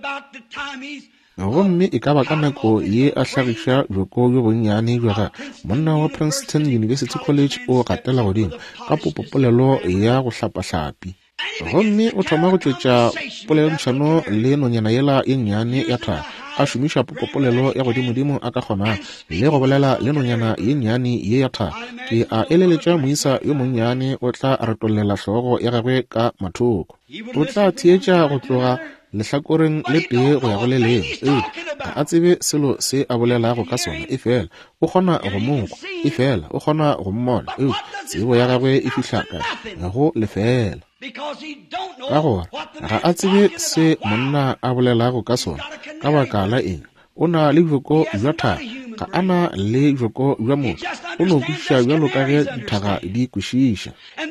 gomme e ka ba ka nako ye a hlagiša joko jo bonnyane jwa monna wa Princeton University College o gatela godimo ka popopolelo ya go hlapahlapi gomme o thoma go tšwetša polelantšhano le nonyana yela e nnyane ya tha a šomiša popopolelo ya godimodimo a ka kgona le go bolela le nonyana ye nnyane ye ya tha ke a eleletša moisa yo monnyane o tla retollela hlogo ya gagwe ka mathoko o tla thietša go tloga lehlakoreng le tee go ya go le lengwe ga a tsebe selo se a bolelago ka sona efela o kgona go mokwa efela o kgona go mmona tsebo ya gagwe e fihlaka ga go lefela ka gore ga a tsebe se monna a bolelago ka sona ka baka la eng o na le joko jwa thaga ga a na le joko jwa motho o no kwešiša bjalo ka ge dithaga di kwešiša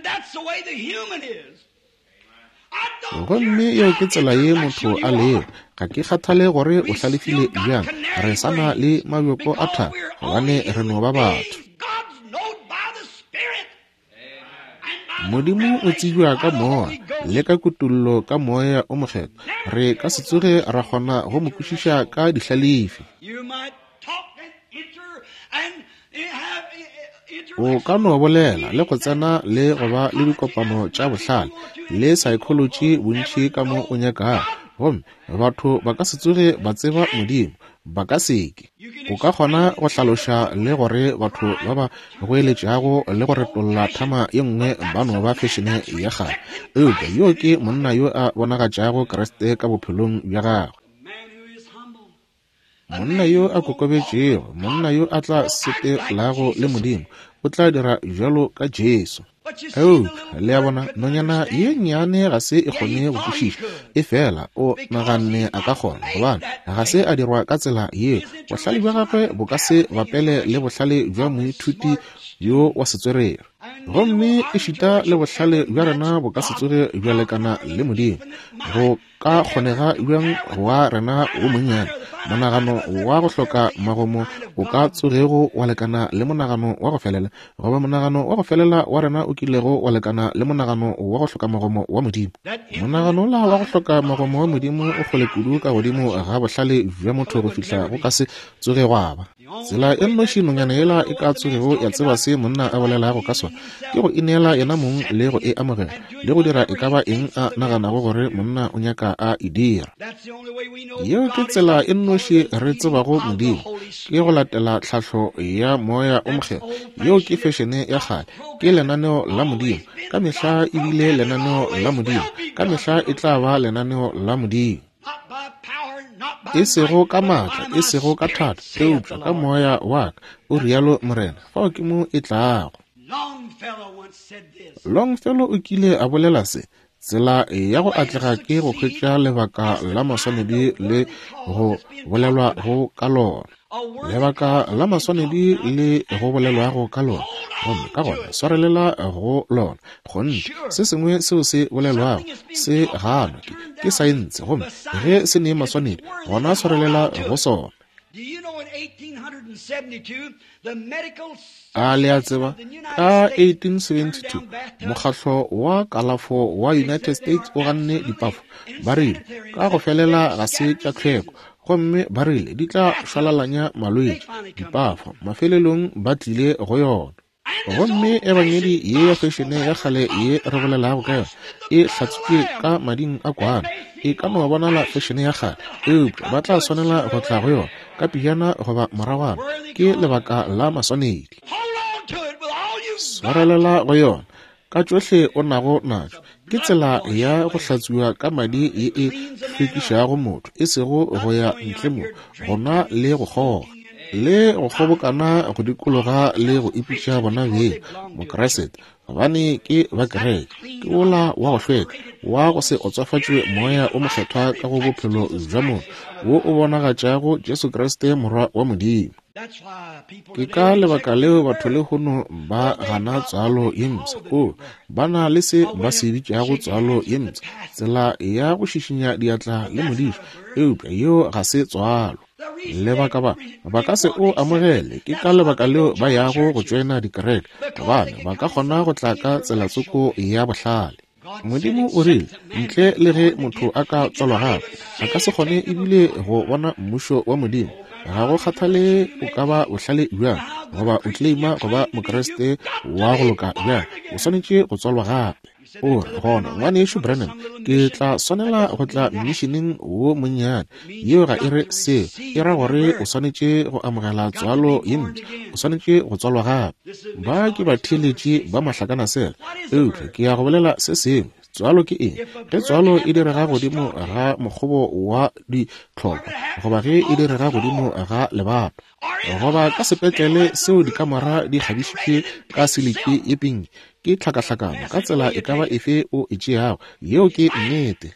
gomme yeo ke tsela ye motho a leo ga ke kgathale gore o hlalefile bjang re sana le mabjoko a thaga gobane re no ba batho modimo o tsebja ka moya le ka kutullo ka moya o mokgetho re ka se tsoge ra kgona go mo kwešiša ka dihlalefi o ka no bolela le go tsena le go ba le dikopano tša bohlale le psychology bontši ka mo o nyaka gomme batho ba ka se tsoge ba tseba modimo ba ka seke o ka kgona go hlaloša le gore batho ba ba goeletšago le go retolla thama ye nngwe ba no ba fešene ya gage yo ke monna yo a bonagatšago Kriste ka bophelong bja gagwe monna yo a kokobetšego monna yo a tla setelago le modimo o tla dira jalo ka Jesu le a bona nonyana ye nnyane ga se e kgone go kwešiša efela o naganne a ka kgona gobane ga se a dirwa ka tsela ye bohlale bja gagwe bo ka se bapele le bohlale bja moithuti yo wa setswerere gomme e šita le bohlale bja rena bo ka se tsoge bja lekana le modimo go ka kgonega bjang wa rena wo monnyane monagano wa go hloka magomo o ka tsogego wa lekana le monagano wa go felela goba monagano wa go felela wa rena o kilego wa lekana le monagano wa go hloka magomo wa modimo monagano la wa go hloka magomo wa modimo o kgole kudu ka godimo ga bohlale bja motho go fihla go ka se tsoge gwaba tsela e nnoši nonyana yela e ka tsogego ya tseba se monna a bolelago ka sona ke go ineela yena mong le go e amogela le go dira e ka ba eng a naganago gore monna o nyaka a e dira yeo ke tsela e nnoši re tsebago modimo ke go latela tlhahlo ya moya o mokgetho yeo ke fešene ya kgale ke lenaneo la modimo ka mehla e bile lenaneo la modimo ka mehla e tla ba lenaneo la modimo e sego ka maatla e sego ka thata eupša ka moya wa ka o rialo morena fao ke mo e tlago Longfellow o kile a bolela se tsela ya go atlega ke go kgwetša lebaka la maswanedi le go bolelwa go ka lona lebaka la maswanedi le go bolelwago ka lona gomme ka gona swarelela go lona gonne se sengwe seo se bolelwago se ganwa ke saense gomme ge se ne maswanedi gona swarelela go sona a le a tseba ka 1872 mokgatlo wa kalafo wa United States o ganne dipafo ba rile ka go felela ga se tša tlhweko gomme ba rile di tla šwalalanya malwetši dipafo mafelelong ba tlile go yona gomme e banyedi ye ya fešene ya kgale ye re bolelago ka yona e hlatsitswe ka mading a kwana e ka no bonala fešene ya kgale eupša ba tla swanela go tla go yona ka pijana goba moragwana ke lebaka la maswanedi swarelela go yona ka tšohle o nago natšo ke tsela ya go hlatswiwa ka madi ye e hlwekišago motho e sego go ya ntle mo gona le go kgoga le go kgobokana go dikologa le go ipitša bona beng mokeresete gobane ke bakereke ke ola wa go hlweka wa go se otswafatšwe moya o mokgethwa ka go bophelo bja motho wo o bonagatšago Jesu Kriste morwa wa modimo ke ka lebaka leo batho le hono ba gana tswalo ye mpsa ba na le se ba se bitšago tswalo ye mpsa tsela ya go šišinya diatla le modišo eupša yeo ga se tswalo lebaka ba ka se o amogele ke ka lebaka leo ba yago go joina dikereke gobane ba ka kgona go tla ka tselatsoko ya bohlale. Modimo o rile ntle le ge motho a ka tswalwa gape a ka se kgone ebile go bona mmušo wa Modimo. Ga go kgathale o ka ba bohlale bjang goba o tleima goba mokreste wa go loka bjang, o swanetše go tswalwa gape. O re gona ngwaneso Branham ke tla swanela go tla missioneng wo monnyane yeo ga e re se e ra gore o swanetše go amogela tswalo ye ntša, o swanetše go tswalwa gape. Ba ke ba theeletše ba mahlakana sela eutlwe ke ya go bolela se sengwe. Tswalo ke eng? Ge tswalo e direga godimo ga mokgobo wa ditlhopha goba ge e direga godimo ga lebapa goba ka sepetlele seo dikamara di kgabišitše ka siliki ye pinki ke tlhakatlhakano ka tsela e ka ba efe o e tšeago yeo ke nnete.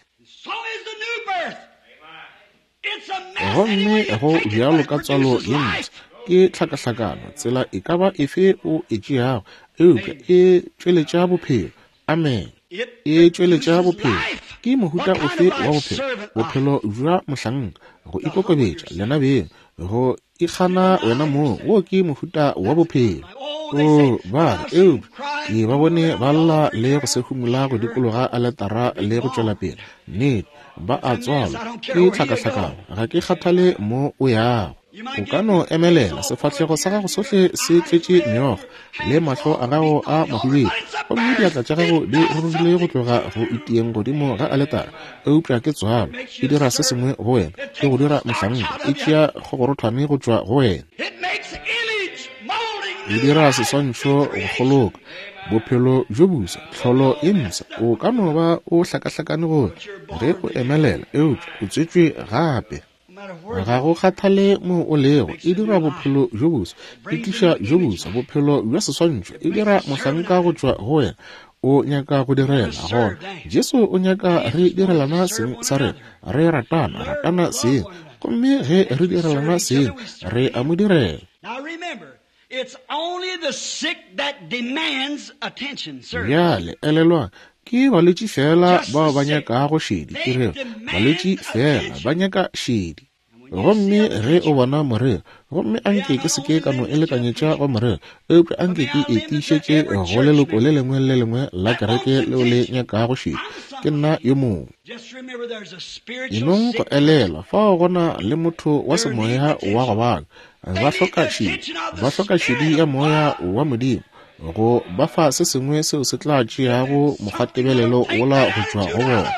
Gomme go bjalo ka tswalo ye ntša ke tlhakatlhakano tsela e ka ba efe o e tšeago eupša e tšweletša bophelo. Amen. E tšweletša bophelo ke mohuta ofe wa bophelo? Bophelo jwa mohlanka, go ikokobetša lena beng, go ikgana wena moo, wo ke mohuta wa bophelo. O ba ke ba bone ba lla le go se humula go dikologa a letara le go tšwela pele nnete ba a tswala ke tlhakatlhakano ga ke kgathale mo o yago. O ka no emelela sefatlhego sa gago sohle se tletše meogo le mahlo a gago a mahubedi gomme diatla tša gago di rurugile go tloga go itieng godimo ga aletara eupša ke tswalo e dira se sengwe go wena ke go dira mohlanka e tšea kgogorothwane go tšwa go wena e dira seswantšho go goloka bophelo jo busa tlholo e ntša. O ka no ba o hlakahlakane gore ge o emelela eupša o tswetšwe gape. Ga go kgathale mo o lego e dira bophelo jo busa e tliša jo busa bophelo jwa seswantšho e dira mohlanka go tšwa go wena o nyaka go direla gona. Jesu o nyaka re direlana seng sa rena re ratana seng gomme ge re direlana seng re a mo direla. Bjale elelwa ke balwetši fela ba ba nyaka go šedi ke re balwetši fela ba nyaka šedi. Gomme ge o bona morero gomme anke ke seke ka no elekanyetša wa morero eupša anke ke etišetše go leloko le lengwe la kereke leo le nyaka go šedi ke nna yo mongwe. Inong go elela fa o gona le motho wa semoya wa go bana ba hloka šedi ya moya wa Modimo go ba fa se sengwe seo se tla tšeago mokgatebelelo ola go tšwa go bona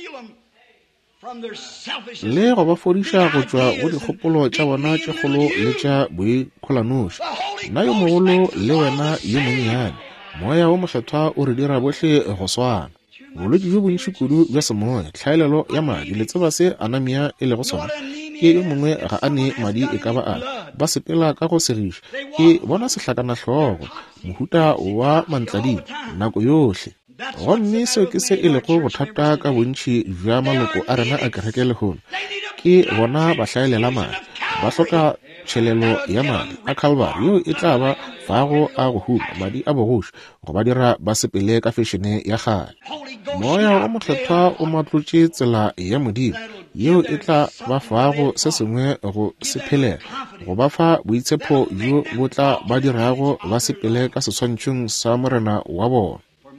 le go ba fodiša go tšwa go dikgopolo tša bona tše kgolo le tša boikgolanoši. Nna yo mogolo le wena yo monnyane moya wo mokgethwa o re dira bohle go swana. Bolwetši jo bontši kudu bja semoya, tlhaelelo ya madi le tseba se anamia e le go sona ke yo mongwe ga a ne madi e ka ba ala ba sepela ka go segiša ke bona sehlakana hlogo mohuta wa mantlading nako yohle. Gomme seo ke se e lego bothata ka bontši bja maloko a rena a kereke lehono ke bona ba hlaelela madi ba hloka tšhelelo ya madi a Calvary yo e tla ba fago a go huma madi a bogoši go ba dira ba sepele ka fešene ya gale. Moya wa mohlethwa o matlotše tsela ya Modimo yeo e tla ba fago se sengwe go sephelela go ba fa boitshepo jo bo tla ba dirago ba sepele ka seswantšhong sa morena wa bona.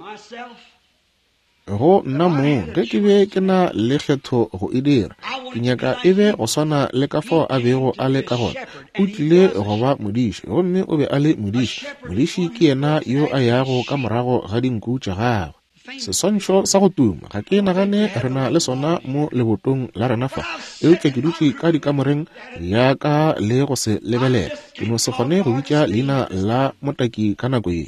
Go nna mong ge ke be ke na le kgetho go e dira ke nyaka e be go swana le ka fao a bego a le ka gona o tlile go ba modiši gomme o be a le modiši ke yena yo a yago ka morago ga dinku tša gagwe. Seswantšho sa go tuma ga ke nagane re na le sona mo lebotong la rena fa eupša ke dutše ka dikamoreng ya ka le go se lebelela ke no se kgone go bitša leina la motaki ka nako ye.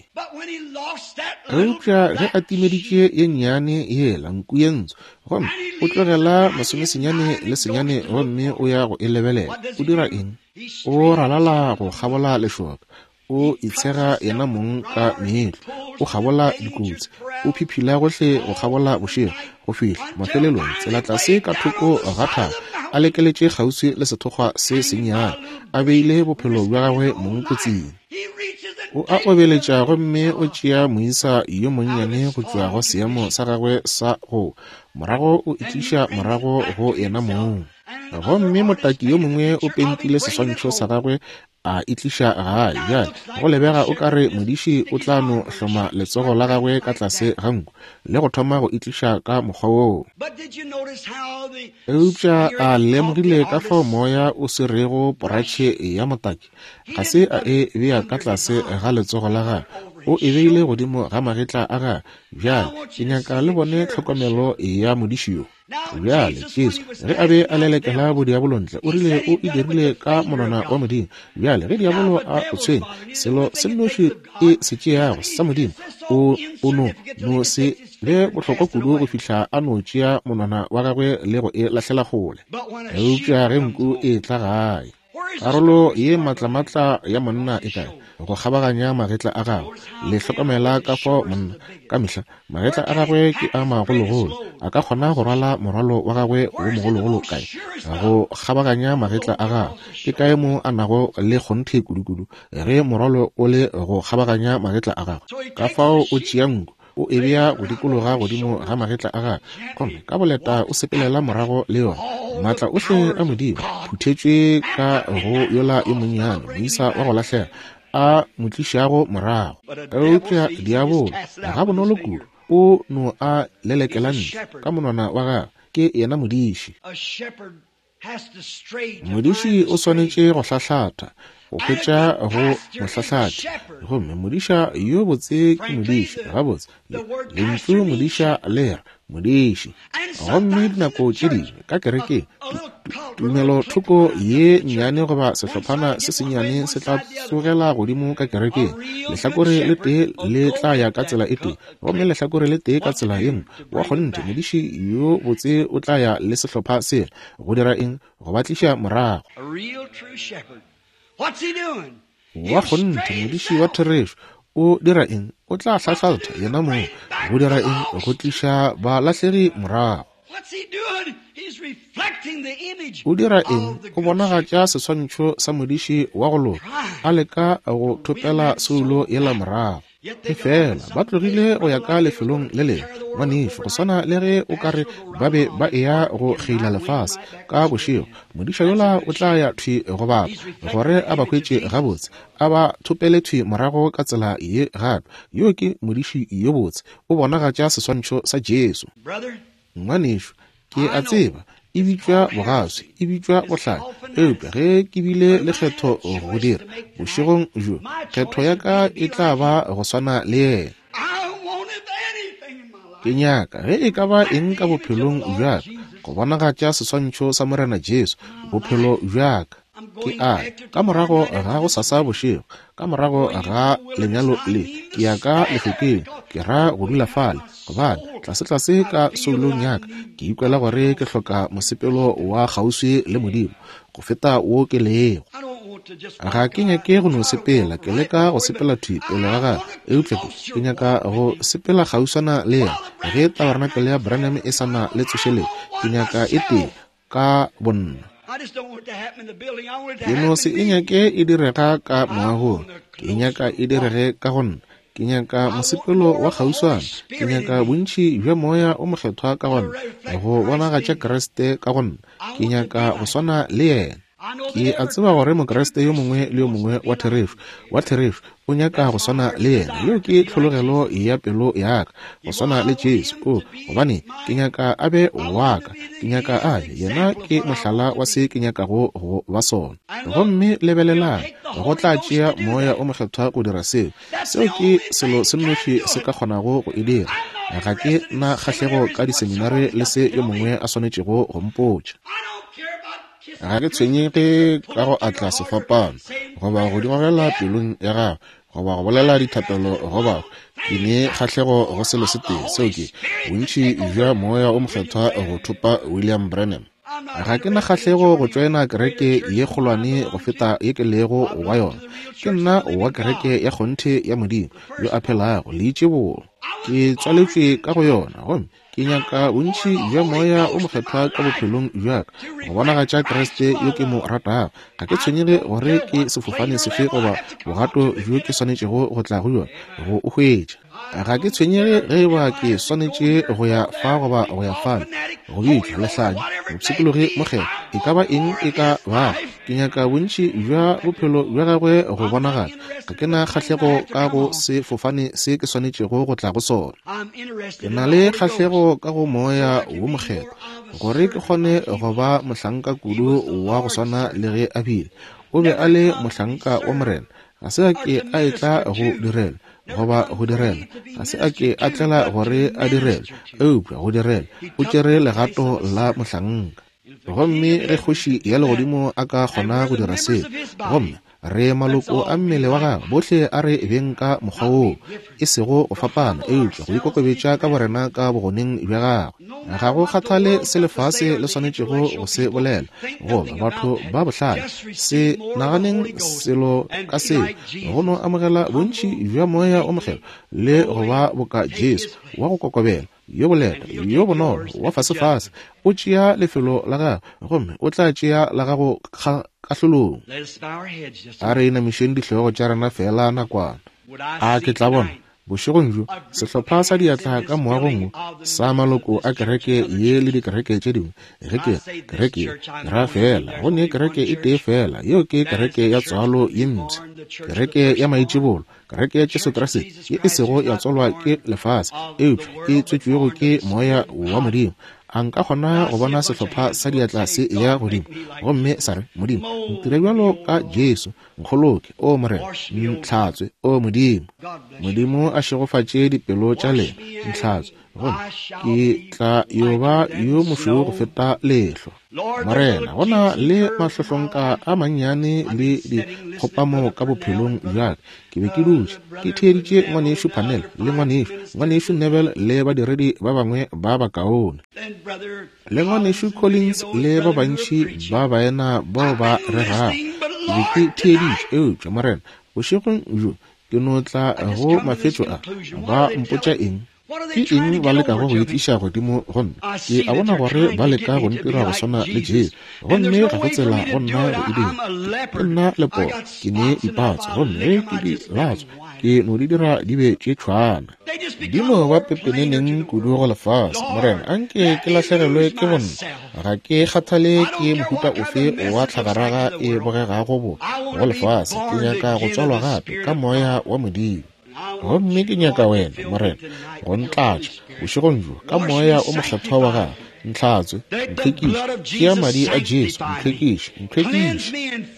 Eupša ge a timeditše ye nnyane yela nku ye ntsho gomme o tlogela masomesenyane le senyane gomme o ya go e lebelela o dira eng? O ralala go kgabola lešoka o itshega yena mong ka meetlo o kgabola dikotsi o phiphila gohle go kgabola bošego go fihla mafelelong tsela tlase ka thoko ga thaba a lekeletše kgauswi le sethokgwa se sennyane a beile bophelo bja gagwe mo kotsing. O a obeletša gomme o tšea moisa yo monnyane go tšwa go seemo sa gagwe sa go morago o itliša morago go yena mong. gomme motaki yo mongwe o pentile seswantšho sa gagwe a itliša gae bjale go lebega o kare modiši o tla no hloma letsogo la gagwe ka tlase ga nku le go thoma go itliša ka mokgwa woo. Eupša a lemogile ka fao moya o se rego poratšhe ya motaki ga se a e bea ka tlase ga letsogo la gae, o e beile godimo ga magetla a gae. Bjale ke nyaka le bone tlhokomelo ya modiši yo. Bjale Jesu ge a be a lelekela bodiabolontle o rile o e dirile ka monwana wa modimo. Bjale ge diabolo a o tshwene selo se nnoši e se tšeago sa modimo o no se le bohlokwa kudu go fihla a no tšea monwana wa gagwe le go e lahlela gole. Eupša ge nku e tla gae karolo ye matlamatla ya monna e kae go kgabaganya magetla a gagwe le hlokomela ka fao monna ka mehla magetla a gagwe ke a magologolo a ka kgona go rwala morwalo wa gagwe wo mogologolo kae go kgabaganya magetla a gagwe ke kae mo a nago le kgonthe kudu ge morwalo o le go kgabaganya magetla a gagwe ka fao o tšea nku o e bea go dikologa godimo ga magetla a gagwe gomme ka boleta o sepelela morago le yona maatla ohle a modimo phuthetšwe ka go yola yo monnyane moisa wa go lahlega a motlišago morago. Eupša diabolo ga bonolo kudu o no a lelekela ntle ka monwana wa gagwe ke yena modiši. Modiši o swanetše go hlahlatha go hwetša go mohlahlati gomme modiša yo botse ke modiši gabotse lentšu modiša lera modiši gomme dinako tše dingwe ka kereke tumelo thoko ye nnyane goba sehlophana se senyane se tla tsogela godimo ka kerekeng lehlakore le tee le tla ya ka tsela e tee gomme lehlakore le tee ka tsela ye nngwe wa kgonte modiši yo botse o tla ya le sehlopha sela go dira eng go batliša morago. Wa kgonte modiši wa therešo o dira eng o tla hlahlatha yena moo go dira eng go tliša ba lahlegi morago. O dira eng o bonagatša seswantšho sa modiši wa go loka a leka go thopela seulo yela morago efela ba tlogile go ya ka lefelong le lengwe ngwanešo go swana le ge o kare ba be ba eya go kgeila lefase ka bošego modiša yola o tla ya thwi go batho gore a ba hwetše gabotse a ba thopele thwi morago ka tsela ye gape yo ke modiši yo botse o bonagatša seswantšho sa Jesu. Ngwanešo ke a tseba e bitšwa bogaswi e bitšwa bohlale eupša ge ke bile lekgetho go dira bošegong jo kgetho ya ka e tla ba go swana le yena. Ke nyaka ge e ka ba eng ka bophelong bjaka go bonagatša seswantšho sa morena Jesu bophelo bjaka ke ka morago ga go sasa bošego ka morago ga lenyalo le ke ya ka lefokeng ke ra go dula fale gobane tlase ka soulong yaka ke ikwela gore ke hloka mosepelo wa kgauswi le modimo go feta wo ke lego ga ke nyake go no sepela ke leka go sepela thwi pele ga gagwe eupša ke nyaka go sepela kgauswana le yena ge tabernakel ya Branham e sana le tsošeleng ke nyaka e tee ka bonna ke no se e nyake e direga ka moagong ke nyaka e direge ka gonna ke nyaka mosepelo wa kgauswana ke nyaka bontši bja moya o mokgethwa ka gonna go bonagatša Kriste ka gonna ke nyaka go swana le yena. Ke a tseba gore mokreste yo mongwe le yo mongwe wa therešo o nyaka go swana le yena yo ke tlhologelo ya pelo yaka go swana le Jesu gobane ke nyaka a be waka ke nyaka a yena ke mohlala wa se ke nyaka go ba sona gomme lebelelang go tla tšea moya o mokgethwa go dira seo ke selo se nnoši se ka kgonago go e dira ga ke na kgahlego ka diseminari le se yo mongwe a swanetšego go mpotša. Ga ke tshwenyege ka go atla sefapano goba go di gogela pelong ya gago goba go bolela dithapelo goba ke ne kgahlego go selo se tee seo ke bontši bja moya o mokgethwa go thopa William Branham. Ga ke na kgahlego go tšwaena kereke ye kgolwane go feta ye ke lego wa yona ke nna wa kereke ya kgonthe ya modimo yo a phelago le itše bolo ke tswaletšwe ka go yona gomme ke nyaka bontši bja moya o mokgethwa ka bophelong bjaka go bonagatša Kriste yo ke mo ratago. Ga ke tshwenyege gore ke sefofane sefe goba bogato bjo ke swanetšego go tla go yona go o hwetša. Ga ke tshwenyege ge ba ke swanetše go ya fa goba go ya fane go bitla lehlanya mopsikologi mokgelo e ka ba eng e ka ba. Ke nyaka bontši bja bophelo bja gagwe go bonagala. Ga ke na kgahlego ka go sefofane se ke swanetšego go tla go sona. Ke na le kgahlego ka go moya wo mokgelo gore ke kgone go ba mohlanka kudu wa go swana le ge a bile o be a le mohlanka wa morena. Ga se a ke a etla go direla goba go direla, ga se a ke a tlela gore a direla eupša go direla o tšere legato la mohlanka. Gomme ge kgoši ya legodimo a ka kgona go dira seo, gomme re maloko a mmele wa gagwe bohle a re beng ka mokgwa woo e sego go fapana eupša go ikokobetša ka borena ka bogoneng bja gagwe. Ga go kgathale se lefase le swanetšego go se bolela goba batho ba bohlale se naganeng selo ka seo go no amogela bontši bja moya o mokgelo le go ba boka Jesu wa go kokobela yo boleta yo bonolo wa fasefase o tšea lefelo la gagwe gomme o tla tšea la gago kahlolong. A re inamišeng dihlogo tša rena fela nakwana. A ke tla bona bošegong bjo sehlopha sa diatla ka moagong sa maloko a kereke ye le dikereke tše dingwe ge ke kereke ra fela gone kereke e tee fela yeo ke kereke ya tswalo ye ntši, kereke ya maitšibolo, kereke ya Jesu Kriste ye e sego ya tswalwa ke lefase eupša e tswetšwego ke moya wa Modimo. A nka kgona go bona sehlopha sa diatla se ya godimo gomme sa re Modimo ntire bjalo ka Jesu nkgoloke o morena ntlhatswe o Modimo. Modimo a šegofatše dipelo tša lena ntlhatswe gomme ke tla yo ba yo mošweu go feta lehlo. Morena gona le mahlohlonka a mannyane le dikgopamo ka bophelong bjaka ke be ke dutše ke theeditše ngwanešo Phanele le ngwanešo Neville le badiredi ba bangwe ba bakaone le ngwanešo Collins le ba bantši ba baena bao ba regago ke be ke theeditše eupša morena bošegong bjo ke no tla go mafetšo a ba mpotša eng ke eng ba leka go itliša godimo gonne ke a bona gore ba leka go ntira go swana le Jesu gomme ga go tsela go nna go edeng ke nna lepo ke ne dipatso gomme ke di latswa ke no di dira di be tše tshwana di no ba pepeneneng kudu go lefase. Morena anke ke lahlegelwe ke gonna ga ke kgathale ke mohuta ofe wa tlhagaraga e bogegago bo go lefase. Ke nyaka go tswalwa gape ka moya wa Modimo gomme ke nyaka wena morena go ntlatša bošegong bjo ka moya o mokgethwa wa gago ntlhatswe ntlhekiše ke ya madi a Jesu ntlhekiše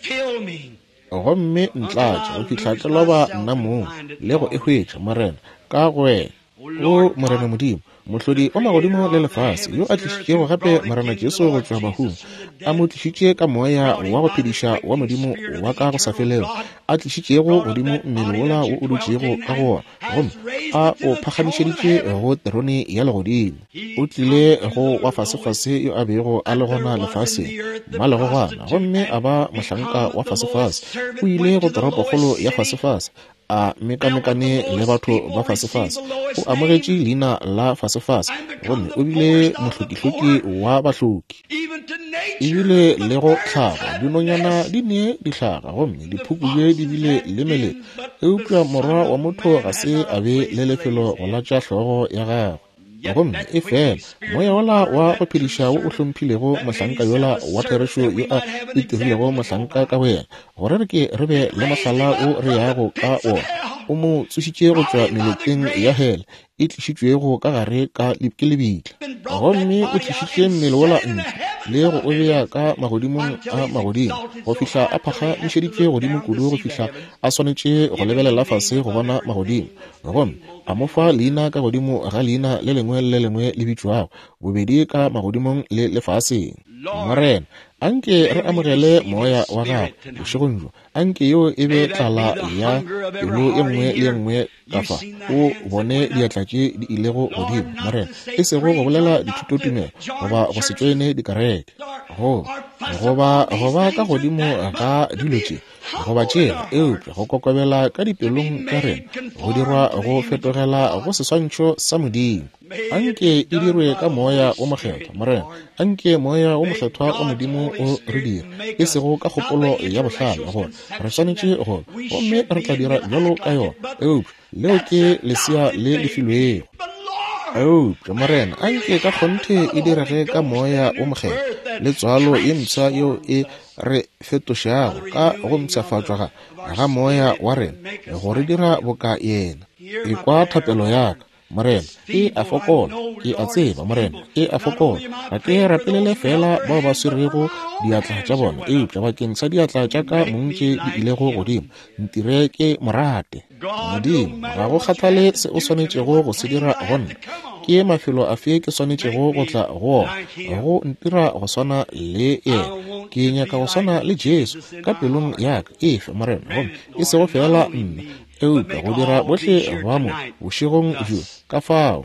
gomme ntlatša go fihla ke loba nna mong le go e hwetša morena ka go wena o morena Modimo mohlodi wa magodimo le lefase yo a tlišitšego gape morena Jesu go tšwa mahung a mo tlišitše ka moya wa go phediša wa Modimo wa ka go sa felego a tlišitšego godimo mmele wola wo o dutšego ka gona gomme a o phagamišeditše go terone ya legodimo o tlile go wa fasefase yo a bego a le gona lefaseng malegogwana gomme a ba mohlanka wa fasefase o ile go toropokgolo ya fasefase a mekamekane le batho ba fasefase o amogetše leina la fasefase gomme o bile mohlokihloki wa bahloki ebile le go hlaga dinonyana di ne di hlaga gomme diphukubje di bile le meleng eupša morwa wa motho ga se a be le lefelo go latša hlogo ya gagwe gomme e fela moya wola wa go phediša wo o hlomphilego mohlanka yola wa therešo yo a itirilego mohlanka ka wena gore re be le mohlala o re yago ka ona o mo tsošitše go tšwa melekeng ya hela e tlišitšwego ka gare ke lebitla gomme o tlišitše mmele wola ntle le go o bea ka magodimong a magodimo go fihla a phagamišeditše godimo kudu go fihla a swanetše go lebelela fase go bona magodimo gomme a mo fa leina ka godimo ga leina le lengwe le bitšwago bobedi ka magodimong le lefaseng. Morena anke re amogele moya wa gago bošegong bjo anke yo e be tlala ya pelo e nngwe le nngwe ka fa o bone diatla tše di ilego godimo morena e sego go bolela dithutotumelo goba go se tšoene dikereke goba ka godimo ga dilo tše goba tšela eupša go kokobela ka dipelong tša rena go dirwa go fetogela go seswantšho sa modimo anke e dirwe ka moya o mokgethwa morena anke moya o mokgethwa o modimo o re dira e sego ka kgopolo ya bohlale gore re swanetše gore gomme re tla dira bjalo ka yona eupša leo ke lesea le lefilwego eupša morena anke ka kgonthe e direge ka moya o mokgethwa le tswalo ye ntshwa yeo e re fetošago ka go mpšhafatšwa ga moya wa rena le go re dira boka yena e kwa thapelo yaka morena e a fokola ke a tseba morena e a fokola ga ke rapelele fela bao ba swerego diatla tša bona eupša bakeng sa diatla tša ka montše di ilego godimo ntire ke morate modimo ga go kgathale se o swanetšego go se dira gonna ke mafelo a fe ke swanetšego go tla go go ntira go swana le yena ke nyaka go swana le Jesu ka pelong yaka efe morena gomme e sego fela nna eupša go dira bohle ba mo bošegong bjo ka fao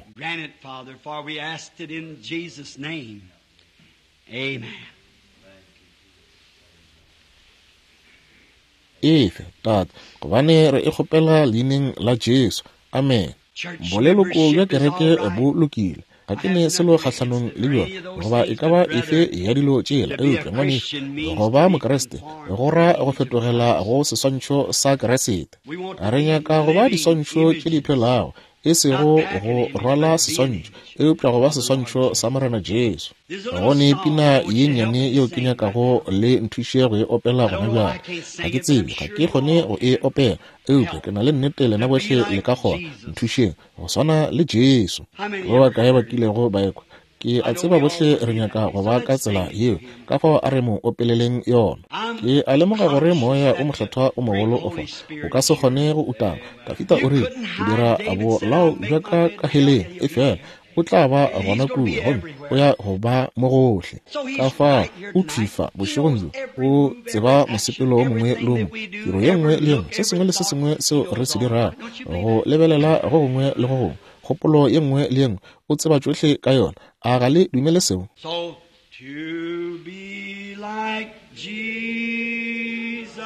efe tata gobane re e kgopela leineng la Jesu amen boleloko bja kereke bo lokile ga ke ne selo kgatlhanong le bjona goba e ka ba efe ya dilo tšela eupša ngwaneso goba mokeresete go ra go fetogela go seswantšho sa keresete a re nyaka goba diswantšho tše di phelago e sego go rwala seswantšho eupša goba seswantšho sa morena Jesu gone pina ye nnyane yeo ke nyakago le nthuše go e opela gona bjana ga ke tsebe ga ke kgone go e opela eupša ke na le nnete lena bohle le ka kgona nthušeng go swana le Jesu go ba kae ba kilego ba ekwa ke a tseba bohle re nyaka go ba ka tsela yeo ka fao a re mo opeleleng yona ke a lemoga gore moya o mokgethwa o mogolo o fa o ka se kgone go utang Dafita o rile go dira abo lao jaka ka heleng e fela o tla ba gona kudu gomme o ya go ba mo gohle ka fao o thufa bošegong jo o tseba mosepelo o mongwe le o mongwe tiro ye nngwe le yengwe se sengwe le se sengwe seo re se dirago go lebelela go gongwe le go gongwe kgopolo ye nngwe le yengwe o tseba tsohle ka yona a ga le dumele seo So to be like Jesus,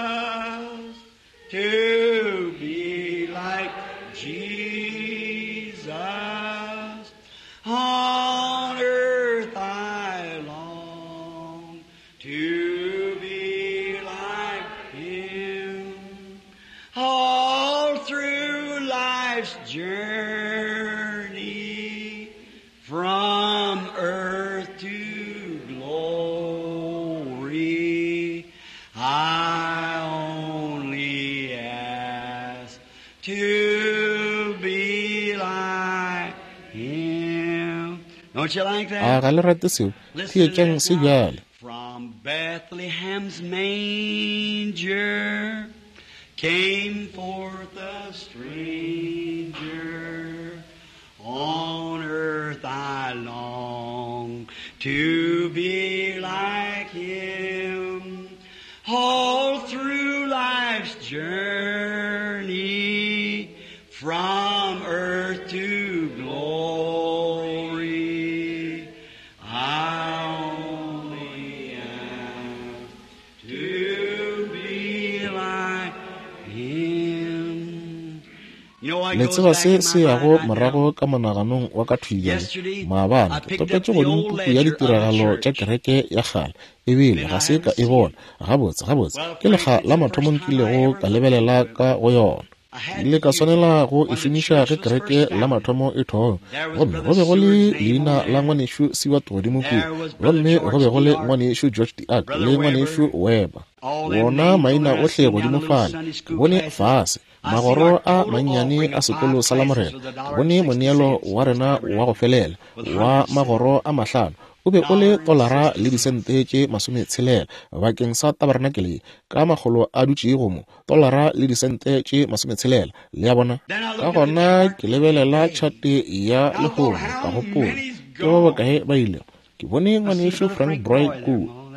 to be like Jesus, on earth I long to be like Him, all through life's journey, from earth to glory, I only ask to be like Him. Don't you like that? a ga le rate seo thietšang se bjale From Bethlehem's manger came forth a stranger. On earth I long to be like Him. All through life's journey, from earth to glory, I only ask to be like Him. You know, I le goes tseba back se in se my yago mind right morago now. ka monaganong wa ka thubjale Yesterday, maabane I ke picked up topetše the godimo old puku ya ledger of the ditiragalo tša church. kereke ya kgale ebile ga se ka e bona gabotse ke lekga la mathomo nkilego ka lebelela ka go yona ile ka swanela go e šomiša ge kereke la mathomo e thoma gomme go be go le leina la ngwanešo Stewart godimo kudu gomme go be go le ngwanešo George Diak le ngwanešo Weber wona maina ohle godimo fane ke bone fase magoro a mannyane a sekolo sa Lamorena ke bone moneelo wa rena wa go felela wa magoro a mahlano o be o le $1 le disente tše 60 bakeng sa tabernakeleng ka makgolo a dutše go mo $1 le disente tše 60 le ya bona ka gona ke lebelela tšhate ya lehono ka gopola ke ba bakae ba ile ke bone ngwanešo Frank Bright ku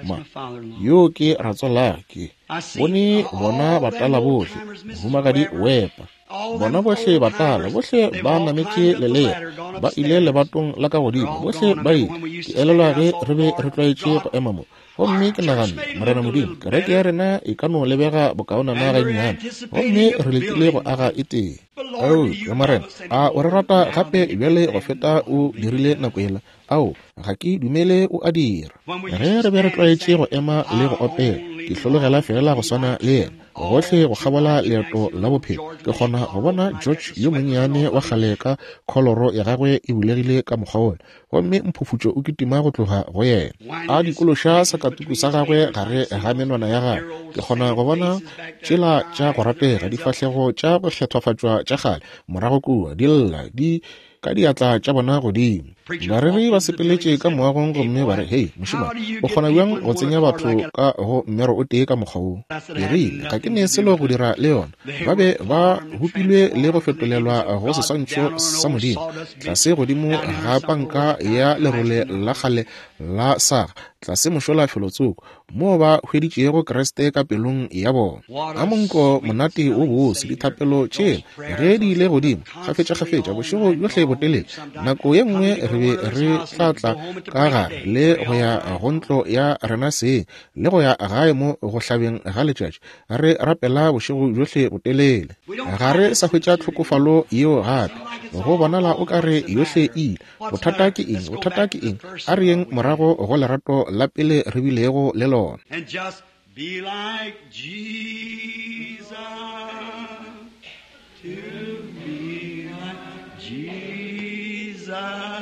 ma yo ke ratsolake bone bona batala bohle humagadi wepa bona bohle batala bohle ba nametse lelea ba ile lebatong la ka godimo bohle ba ke elelwa ge re be re tlwaetse go ema mo gomme ke nagana morena modimo kereke ya rena e ka no lebega bokaona na gannyane gomme re lekile go aga iteng ya morena a o re rata gape bjale go feta o dirile nako ela ao ga ke dumele o a dira re be re tlwaetse go ema le go opela ke hlologela fela go swana le yena gohle go kgabola leeto la bophelo ke kgona go bona George yo monnyane wa kgaleka kholoro ya gagwe e bulegile ka mokgwa ona gomme mphufutšo o kitima go tloga go yena a dikološa sakatuku sa gagwe gare ga menwana ya gagwe ke kgona go bona tšela tša go ratega difahlego tša go kgethwafatšwa tša gale morago kua di lla di ka diatla tša bona godimo bareri ba sepeletše ka moagong gomme ba re hei mošimane o kgona bjang go tsenya batho ka go mmero o tee ka mokgwa o erile ga ke ne selo go dira le yona ba be ba hupilwe le go fetolelwa go seswantšho sa modimo tlase godimo ga panka ya lerole la gale la saga tlase mošola felotsoko moo ba hweditšego kreste ka pelong ya bona a monko monate o bose dithapelo tšela ge di ile godimo gafetša bošego bjohle botelele nako ye nngwe re be re tlatla ka gare le go ya go ntlo ya rena se le go ya gae mo go hlabeng ga letšatši re rapela bošego bjohle botelele ga re sa hwetša tlhokofalo yeo gape go bonala o ka re yohle ile bothata ke eng a re yeng morago go lerato la pele re bilego le lona And just be like Jesus, to be like Jesus.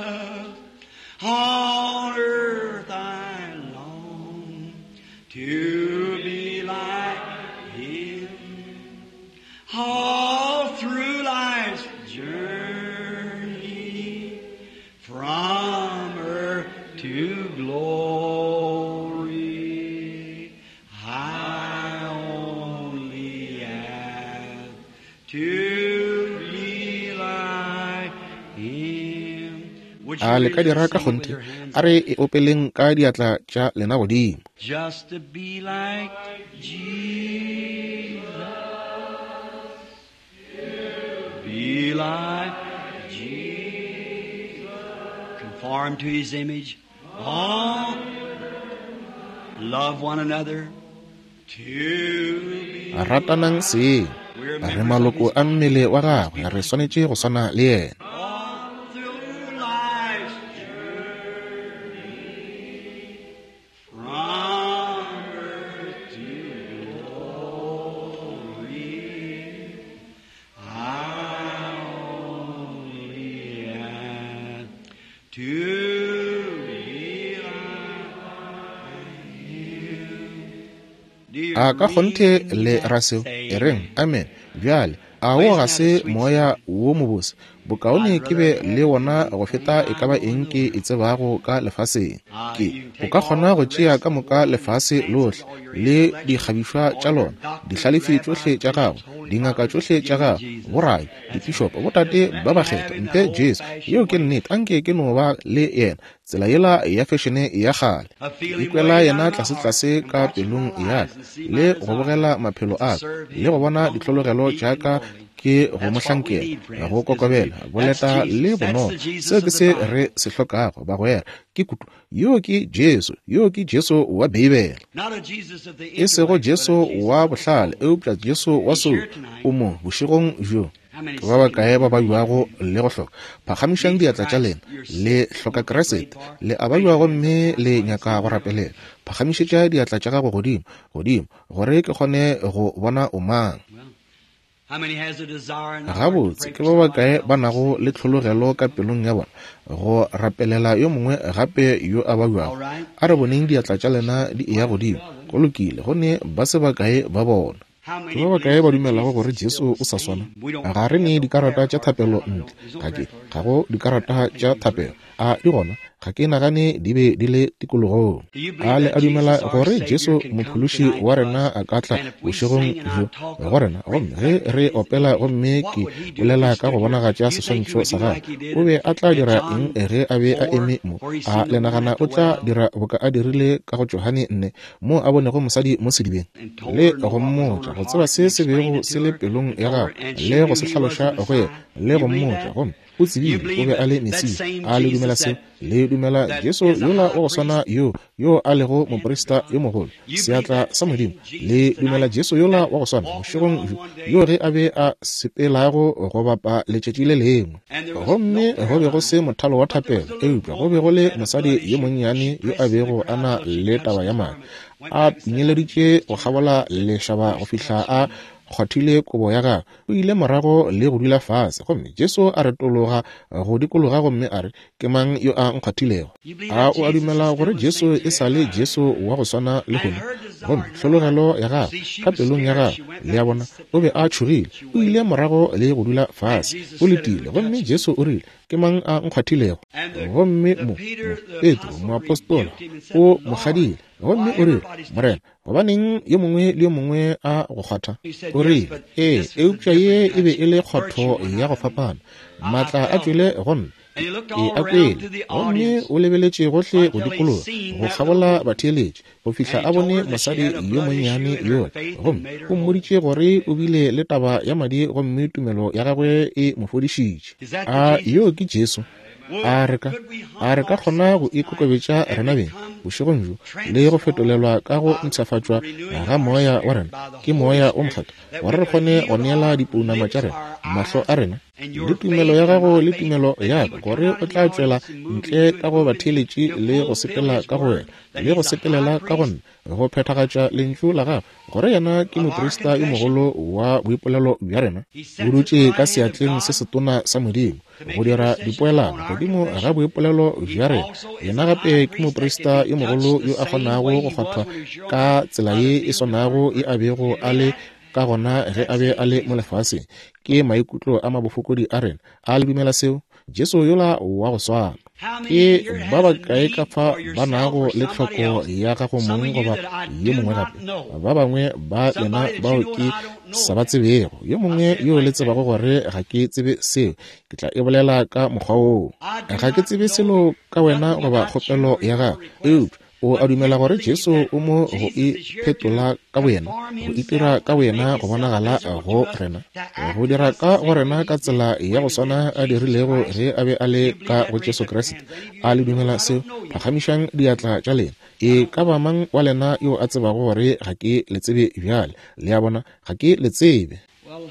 On earth I long to be like Him. All through life's journey, from earth to glory, I only ask to be like Him. Would you a le ka raise dira and ka sing with gonte your hands a re e opeleng ka diatla tša lena godimo just to be like Jesus, be like Jesus, conform to His image, oh, love one another, to be a ratanang se a re maloko a mmele wa gagwe a re swanetše go swana le yena all through life's journey, from earth to glory, I only ask to be like Him. Dear a ka gonte le raseo e reng amen bjale a o ga se moya wo mobose bokaone ke be le wona go feta e ka ba eng ke e tsebago ka lefaseng ke o ka kgona go tšea ka moka lefase lohle le dikgabišwa tša lona dihlalefi tšohle tša gago dingaka tšohle tša gago borai dipišopo botate ba ba kgetha mpe jesu yeo ke nnete anke ke no ba le yena tsela yela ya fešene ya gale ikwela yena tlase ka pelong yaka le go bogela maphelo aka le go bona ditlhologelo jaaka ke go mohlankela go kokobela boleta le bonolo seo ke se re se hlokago bagwera ke kutu yo ke jesu wa beibele Not a Jesus of the e sego jesu intellect, wa bohlale eupša jesu wa so o mo bošegong bjo ke ba bakae ba ba yuago le go hloka phagamišang diatla tša lena le hloka keresete le a ba yuago mme le nyaka go rapelela phagamišetša diatla tša gago godimo gore ke kgone go bona o mang how many has a desire in the heart to gabotse pray ke for ba somebody? bakae ba nago le tlhologelo ka pelong ya bona go rapelela yo mongwe gape yo a ba yuago a re boneng diatla tša lena di eya godimo go lokile gonne ba se bakae ba bona How ke many ba bakae ba dumelago gore believe jesu o sa swana We don't ga re ne dikarata tša thapelo ntle ga go dikarata tša thapelo a di gona ga ke nagane di be di le tikologong. A le a dumela gore Jesu mophološi wa rena a ka tla bošegong jo go rena gomme ge re opela gomme ke bolela ka go bonagatša seswantšho sa gagwe o be a tla dira eng ge a be a eme mo. A le nagana o tla dira boka a dirile ka go Johane 4 mo a bonego mosadi mo sedibeng le go mmotša go tseba se se bego se le pelong ya gagwe le go se tlhaloša go ye le go mmotša gomme o tsebile o be a le Mesia. A le dumela se le dumela Jesu yola o go swana yo a lego moprista yo mogolo seatla sa Modimo. Le dumela Jesu yola wa go swana mošegong yo ge a be a sepelago go bapa letšatši le lengwe. Gomme go be go se mothalo wa thapelo eupša go be go le mosadi yo monnyane yo a bego a na le taba ya mane a pinyeleditše go kgabola lešaba go fihla a kgothile kobo ya gagwe. O ile morago le go dula fase gomme Jesu a retologa go dikologa gomme a re ke mang yo a nkgothilego. A o a dumela gore Jesu e sa le Jesu wa go swana le gone gomme hlologelo ya gagwe ka pelong ya gagwe le ya bona o be a tšhogile. O ile morago le go dula fase o letile gomme Jesu o rile ke mang a nkgothilego. Gomme mo Petro moapostola o mogadile gomme o rile morena gobaneng yo mongwe le yo mongwe a go kgwatha. O rile eupša ye e be e le kgotho ya go fapana maatla a tswile gonne a kwele gomme o lebeletše gohle go dikologa go kgabola batheeletši go fihla a bone mosadi yo monnyane yone gomme o mmoditše gore o bile le taba ya madi gomme tumelo ya gagwe e mo fodišitše. A yo ke Jesu. A re ka kgona go ikokobetša rena beng bošegong jo le go fetolelwa ka go ntšhafatšwa ga moya wa rena ke moya o mokgatha gore re kgone go neela dipounama tša rena mahlo a rena le tumelo ya gago le tumelo yaka gore o tla tšwela ntle ka go batheeletši le go sepela ka go wena le go sepelela ka gonne go phethagatša lentšu la gagwe gore yena ke moprista yo mogolo wa boipolelo bja rena o dutše ka seatleng se setona sa Modimo go dira dipoelano godimo ga boipolelo bja rena. Yena gape ke moprista yo mogolo yo a kgonago go kgwathwa ka tsela ye e swaнаgo e abego a le ka gona ge a be a le mo lefaseng ke maikutlo a mabofokodi a rena. A le dumela seo Jesu yola wa go swana ke ba ba kae ka fa ba nago le tlhoko ya gago mongwe goba yo mongwe gape ba bangwe ba yena bao ke sa ba tsebego yo mongwe yo le tsebago gore ga ke tsebe seo ke tla e bolela ka mokgwa oo ga ke tsebe selo ka wena goba kgopelo ya gagwe. O a dumela gore Jesu o mo go iphetola ka wena go itira ka wena go bonagala go rena go dira ka go rena ka tsela ya go swana a dirilego ge a be a le ka go Jesu Kriste. A le dumela seo phagamišang diatla tša lena. E ka ba mang wa lena yo a tsebago gore ga ke le tsebe bjale le ya bona ga ke le tsebe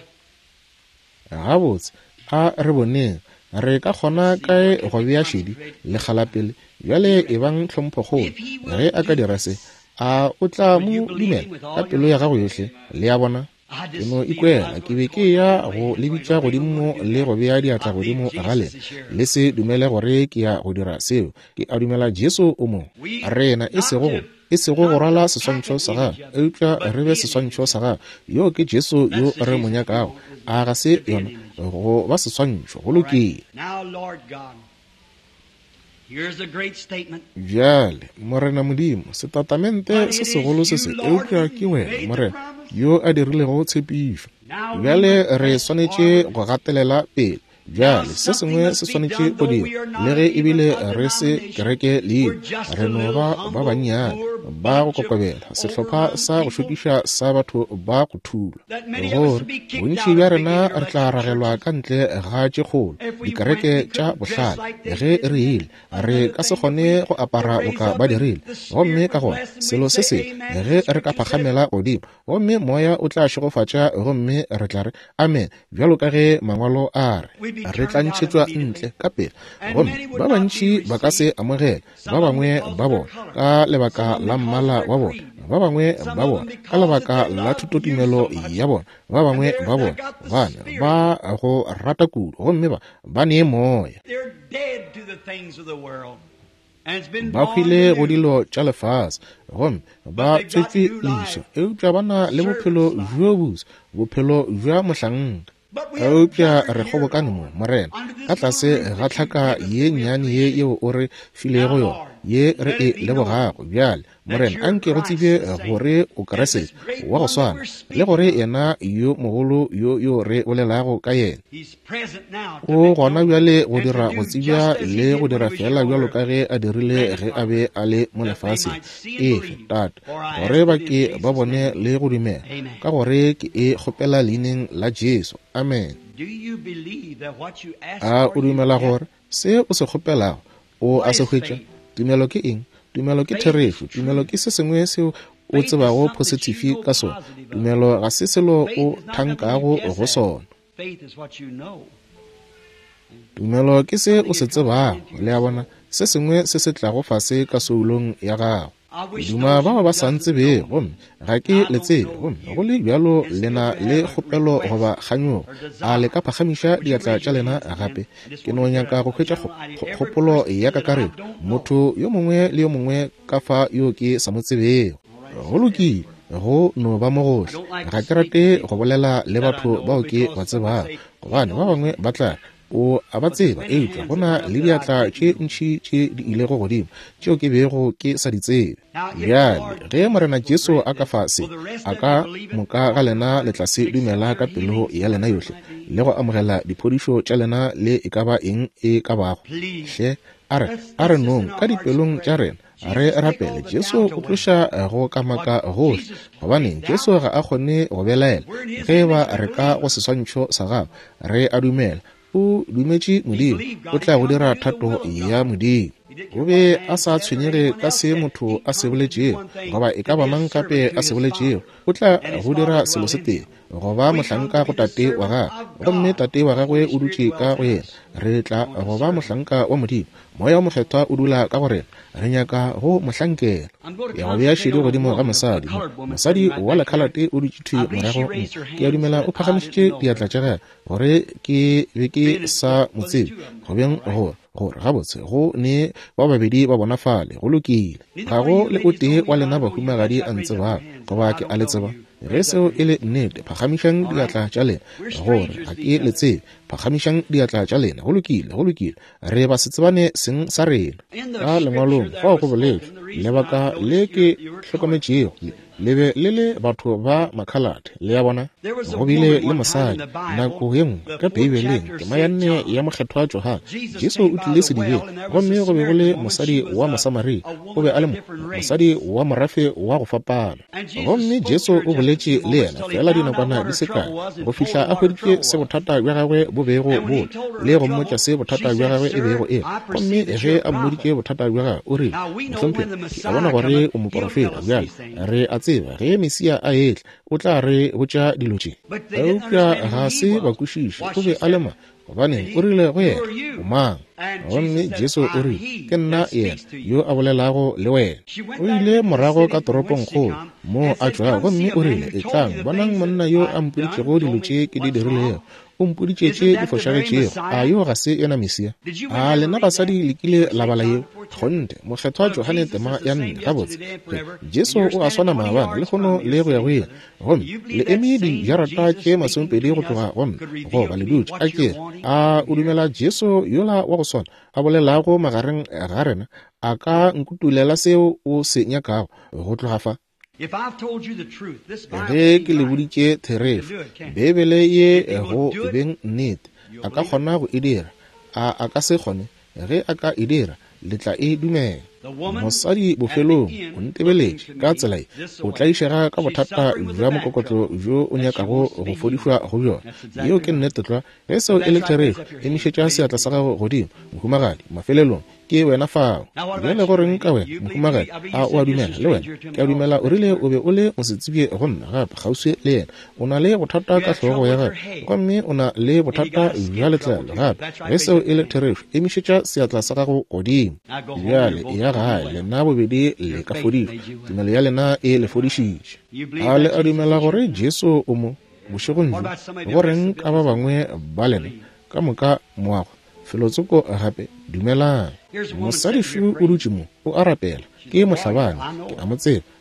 gabotse a re boneng re ka kgona kae go bea šedi le kgalapele bjale e bang tlhompho kgolo ge a ka dira se a o tla mo dumela ka pelo ya gago yohle le ya bona. Ke no ikwela ke be ke ya go lebitša godimo le go bea diatla godimo ga lena le se dumele gore ke ya go dira seo. Ke a dumela Jesu o mongwe a rena e sego go rwala seswantšho sa gagwe eupša re be seswantšho sa gagwe yo ke Jesu yo re mo nyakago a ga se yona go ba seswantšho go lokile. Bjale morena Modimo setatamente se segolo se se eupša ke wena morena yo a dirilego tshepišo. Bjale re swanetše go gatelela pele bjale se sengwe se swanetše go dira le ge ebile re se kereke leo re no ba bannyane ba go kokobela sehlopha sa go šokiša sa batho ba go thula gore bontši bja rena re tla ragelwa ka ntle ga tše kgolo dikereke tša bohlale ge re ile re ka se kgone go apara o ka ba dirile gomme ka gona selo se se ge re ka phagamela godimo gomme moya o tla šegofatša gomme re tla re amen bjalo ka ge mangwalo a re tla ntšhetšwa ntle ka pele gomme ba bantši ba ka se amogele ba bangwe ba bona ka lebaka la mmala wa bona ba bangwe ba bona ka lebaka la thutotumelo ya bona ba bangwe ba bona bana ba go rata kudu gomme ba ne moya ba hwile go dilo tša lefase gomme ba tswetše leišo eupša ba na le bophelo bjo bose bophelo bja mohlanga eupša re kgobokane mo morena ka tlase ga tlhaka ye nnyane ye yeo o re filego yona ye re e lebogago bjale morena a nke go tsebe gore o keresete wa go swana le gore yena yo mogolo yo re bolelago ka yena o gona bjale go dira go tsebja le go dira fela bjalo ka ge a dirile ge a be a le mo lefaseng tata gore ba ke ba bone le go dumela ka gore ke e kgopela leineng la Jesu amen. A o dumela gore se o se kgopelago o a se hwetša? Tumelo ke eng? Tumelo ke therefu. Tumelo ke se sengwe seo o tsebago positive ka sona. Tumelo ga se selo o thankago go sona. Tumelo ke se o se tsebago le a bona se sengwe se se tlago fase ka soulong ya gago. Duma ba sa ntsebe gomme ga ke le tsebe gomme go le bjalo lena le kgopelo goba kganyo a le ka phagamiša diatla tša lena gape ke no nyaka go hwetša kgopolo ya kakare motho yo mongwe le yo mongwe ka fa yo ke sa mo tsebego go lokile go no ba mo gohle ga ke rate go bolela le batho bao ke ba tsebang gobane ba bangwe ba tla o a ba tseba eupša go na le diatla tše ntši tše di ilego godimo tšeo ke bego ke sa di tsebe bjale ge morena Jesu a ka fase a ka moka ga lena le tla se dumela ka pelo ya lena yohle le go amogela diphodišo tša lena le e ka ba eng e ka bago hle a re nong ka dipelong tša rena re rapele Jesu o tloša go ka maka gohle gobane Jesu ga a kgone go belaela ge ba re ka go seswantšho sa gago re a dumela o dumetše Modimo o tla go dira thato ya Modimo o be a sa tshwenyege ka se motho a se boletšego goba e ka ba mang kape a se boletšego o tla go dira selo se teng goba mohlanka go tate wa gagwe gomme tate wa gagwe o dutše ka go yena re tla goba mohlanka wa Modimo moya wa mokgethwa o dula ka gore re nyaka go mohlankela ya go bea šedi godimo ga mosadi wa lekhalate o dutšithe morago ke a dumela o phagamišitše diatla tša gagwe gore ke be ke sa motsebe go beng gore gabotse go ne ba babedi ba bonafale go lokile ga go le o tee wa lena bahumagadi a ntseba goba ke a le tseba ge seo e le nnete phagamišang diatla tša lena gore ga ke le tsebe phagamišang diatla tša lena go lokile re ba se tsebane seng sa rena ka lengwalong fao go boletšwe lebaka le ke hlokometšego lebe le le batho ba makhalate le ya bona go bile le mosadi nako ye nngwe ka Bibeleng tema ya nne ya mokgethwa Johana Jesu o tlile sedibeng gomme go be go le mosadi wa Mosamaria o be a le mosadi wa morafe wa go fapana gomme Jesu o boletše le yena fela dinakwana di sekae go fihla a hweditše se bothata bja gagwe bo bego bole le go mmotša se bothata bja gagwe e bego e gomme ge a mmoditše bothata bja gagwe o re mohlompe a bona gore o moprofeta bjale re a tseba ge Mesia a etle o tla re botša dilo tše eupša ga se ba kwešiše o be a lema gobane o rile go yena o mang gomme Jesu o re ke nna yena yo a bolelago le wena o ile morago ka toropong kgolo mo a tšwago gomme o rile e tlang bonang monna yo a mpoditšego dilo tše ke di dirilego o mpoditšetše di fošagetšego a yo ga se yena Mesia a lena basadi le kile la bala yeo kgonte mokgethwa Johane tema ya nne gabotse Jesu o a swana maabane le kgono le go ya go yena gomme le eme dijarata tše masomepedi go tloga gomme goba le dutše a ke a o dumela Jesu yola wa go swana a bolelago magareng ga rena a ka nkutulela seo o se nyakago go tloga fa ge ke le boditše therefu Bibele ye go beng nnete a ka kgona go e dira a ka se kgone ge a ka e dira le tla e dumela mosadi bofelong o ntebeletše ka tsela e o tla išega ka bothata bja mokokotlo bjo o nyakago go fodišwa go bjona yeo ke nnete tloa ge seo e le therefu emišetša seatla sa gago godimo mohumagadi mafelelong ke wena fao bjale goreng ka wena mohumagadi a o a dumela le wena ke a dumela o rile o be o le mosetsebie gomme gape kgauswi le yena o na le bothata ka hlogo ya gae gomme o na le bothata bja letlalo gape ge seo e le therefu emišetša seatla sa gago godimo bjale ya gae lena bobedi le ka fodišwa tumelo ya lena e le fodišitše a le a dumela gore Jesu o mo bošegong jo goreng ka ba bangwe ba lena ka moka moago felotsoko gape dumelang mosadi šu o dutše mo o a rapela ke mohlabane ke a mo tseba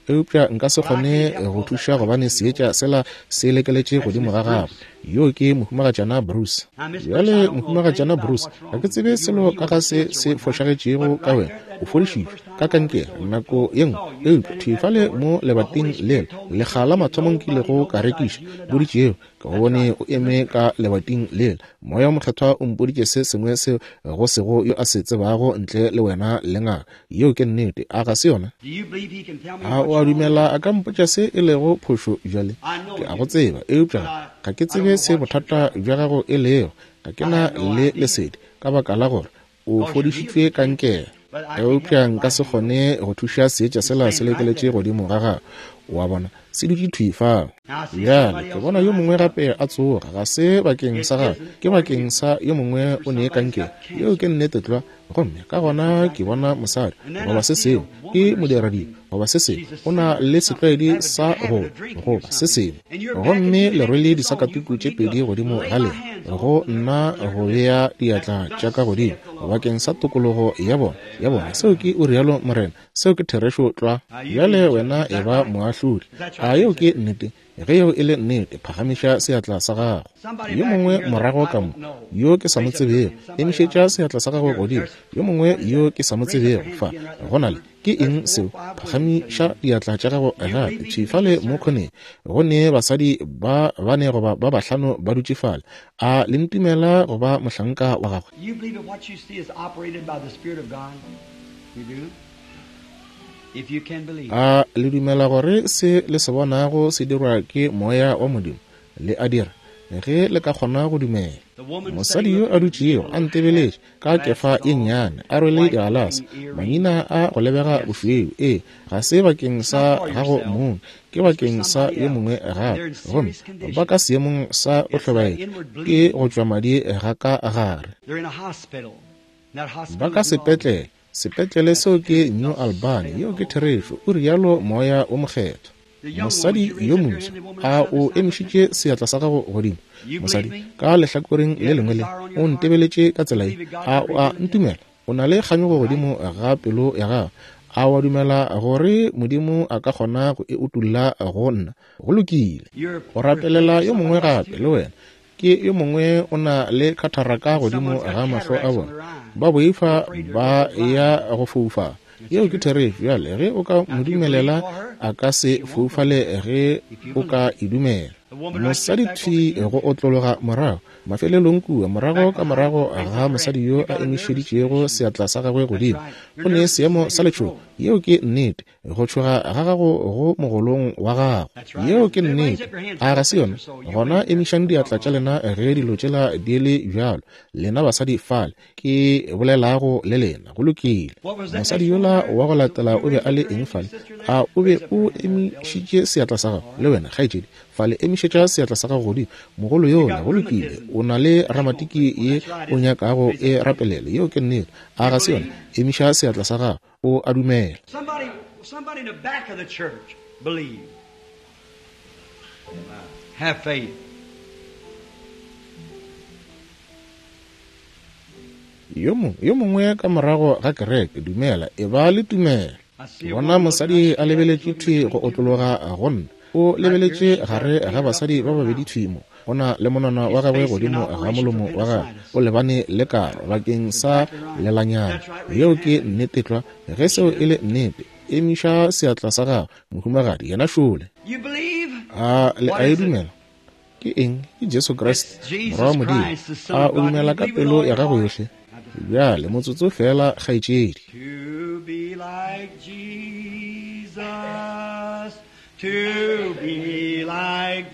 eupša nka se kgone go thuša gobane seetša sela se lekeletše godimo ga gagwe yo ke mohumagatšana Bruce. Bjale mohumagatšana Bruce ga ke tsebe selo ka ga se fošagetšego ka wena o fodišitšwe ka kankere nako ye nngwe eupša thefale mo lebating lele legala mathomong kilego ka rekiša boditšeo ka go bone o eme ka lebating lele moya mokgethwa o mpoditše se sengwe se go sego yo a se tsebago ntle le wena le ngaka yeo ke nnete a ga se yona a o a dumela a ka mpotša se e lego phošo bjale ke a go tseba eupša ga ke tsebe se bothata bja gago e lego ga ke na le lesedi ka baka la gore o fodišitšwe kankere eupša nka se kgone go thuša seetša sela se lekeletše godimo ga gago wa bona se dutše thwifang bjale ke bona yo mongwe gape a tsoga ga se bakeng sa gago ke bakeng sa yo mongwe o nee kankere yeo ke nnete tloa gomme ka gona ke bona mosadi goba se sengwe ke moderadimo goba se sengwe o na le setlwaedi sa goba se sengwe gomme le rwele disakatuku tše pedi godimo ga le go nna go bea diatla tša ka godimo bakeng sa tokologo ya bona seo ke o rialo morena seo ke therešo tloa bjale wena e ba moahlodi a yeo ke nnete ge yeo e le nnete phagamiša seatla sa gago yo mongwe morago ka mo yo ke sa mo tsebego emišetša seatla sa gago godimo yo mongwe yo ke sa mo tsebego fa go na le ke eng seo phagamiša diatla tša gago gape tšhifale mo kgoneng gone basadi ba bane goba ba bahlano ba dutšefale a le ntumela goba mohlanka wa gagwe a le dumela gore se le se bonago se dirwa ke moya wa modimo le a dira ge le ka kgona go dumela mosadi yo a dutšego a ntebeletše ka kefa e nnyane a rwele digalase manyina a go lebega bošweu ga se bakeng sa gago mono ke bakeng sa yo mongwe gape gomme ba ka seemong sa go hlobaela ke go tšwa madi ga ka gare ba ka sepetlele seo ke New Albany yo ke therešo o rialo moya o mokgetho mosadi yo montšha a o emišitše seatla sa gago godimo mosadi ka lehlakoreng le lengwe le o ntebeletše ka tsela a ntumela o na le kganyogo godimo ga pelo ya gago a wa dumela gore modimo a ka kgona go e utulla go nna go lokile go rapelela yo mongwe gape le wena ke yo mongwe o na le khatharaka godimo ga mahlo a bona ba boifa ba ya go foufa yeo ke therešo bjale ge o ka modumelela a ka se foufale ge o ka idumela mosadi thwi go otlologa morago mafelelong kua morago ka morago ga mosadi yo a emišeditšego seatla sa gagwe godimo go ne seemo sa letšhogo yeo ke nnete go tšhoga ga gago go mogolong wa gago yeo ke nnete a ga se yona gona emišang diatla tša lena ge dilo tšela di le bjalo lena basadi fale ke bolelago le lena go lokile mosadi yola wa go latela o be a le eng fale a o be o emišitše seatla sa gago le wena kgaetšedi fale emišetša seatla sa gago godimo mogolo yola go lokile o na le ramatiki ye o nyakago e rapelele yeo ke nnete a ga se yona emiša seatla sa gago o a dumela somebody in the back of the church believe have faith yo mongwe ka morago ga kereke dumela e ba le tumela bona mosadi a lebeletše thwi go otlologa go nna o lebeletše gare ga basadi ba babedi thwimo go na le monana wa gagwe godimo ga molomo wa gagwe o lebane le karo bakeng sa lelanyana yeo ke nnete tlwa ge seo e le nnete emiša seatla sa gago mohumagadi yena šole a e dumela ke eng ke Jesu Kriste morwa modimo a o dumela ka pelo ya gago yohle bjale motsotso fela kgaetšedi to be like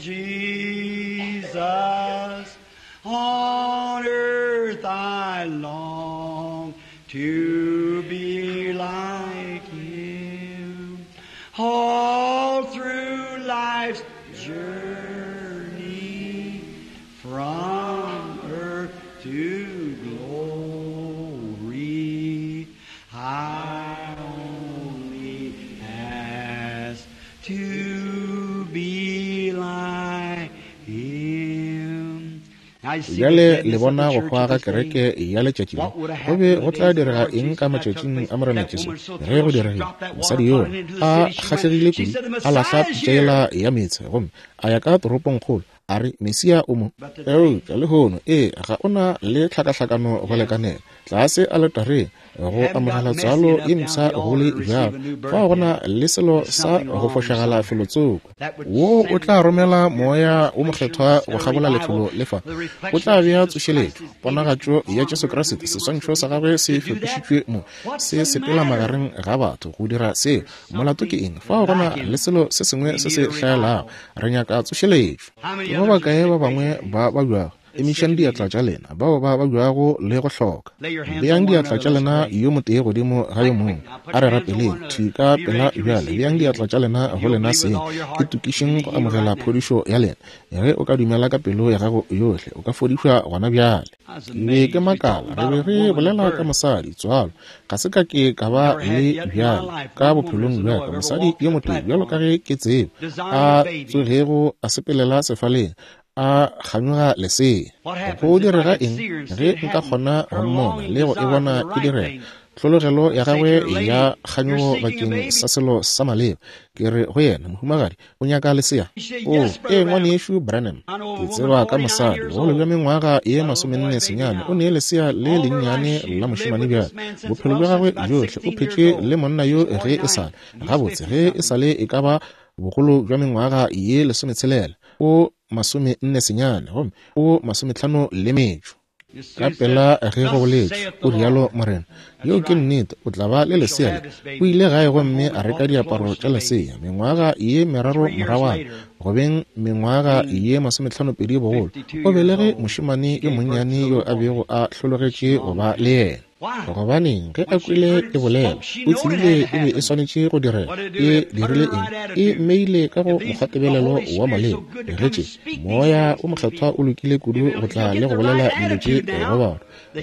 Jesus on earth I long to be like him all through life's journey from earth to glory I only ask to be like him. Jale le bona go hwa ga kereke ya letšatši go be go tla direga eng ka matšatšing a Morena Jesu ge go direga mosadi yo a kgatlhegile kudu a lahla pitšaela ya metse gomme a ya ka toropong kgolo a re Mesia o mo ka lehono ga ona le tlhakatlhakano go lekanela tlase a letare go amogela tsalo e msa go le jalo fa gona le selo sa go fošagala felotsoko wo o tla romela moya o mokgethwa go gabola lefelo lefa o tla bea tsošeletšo ponagatšo ya Jesu Kriste seswantšho sa gagwe se fepišitšwe mo se sepela magareng ga batho go dira seo molato ke eng fa gona le selo se sengwe se se hlaelago re nyaka tsošeletšo ba bakae ba bangwe ba bjwago emišang diatla tša lena bao ba bjwago le go hloka beang diatla tša lena yo motee godimo ga yo mongwe a re rapele thika pela bjale beang diatla tša lena go lena seng ke tukišeng go amogela phodišo ya lena ge o ka dumela ka pelo ya gago yohle o ka fodišwa gona bjale be ke makala re be re bolela ka mosadi tswalo ga se ka ke ka ba le bjale ka bophelong bjaka mosadi yo motee bjalo ka ge ke tsebe a tsogego a sepelela sefaleng a kganyoga lesea go direga eng ge nka kgona go mmona le go e bona e direga tlhologelo ya gagwe ya kganyogo bakeng sa selo sa maleba ke re go yena mohumagadi o nyaka lesea ngwane yešo Branham ke tseba ka mosadi go le bja mengwaga ye 49 o nee lesea le lennyane la mošimane bjale bophelo bja gagwe johle o phetše le monna yo ge e sale gabotse ge e sale e ka ba bogolo bja mengwaga ye 16 o 49 gomme o 50 le metšo ka pela ge go boletše o rialo Morena yo ke nnete o tla ba le lesea o ile gae gomme a reka diaparo tša lesea mengwaga ye 3 morawana go beng mengwaga ye 52 bogolo o belege mošimane yo monnyane yo a bego a hlologetše go ba le yena gobaneng ge a kwele e bolela o tsebile e be e swanetše go direla e dirile eng e meile ka go mokgatebelelo wa maleba e getše moya o mokgethwa o lokile kudu go tla le go bolela dilo tše go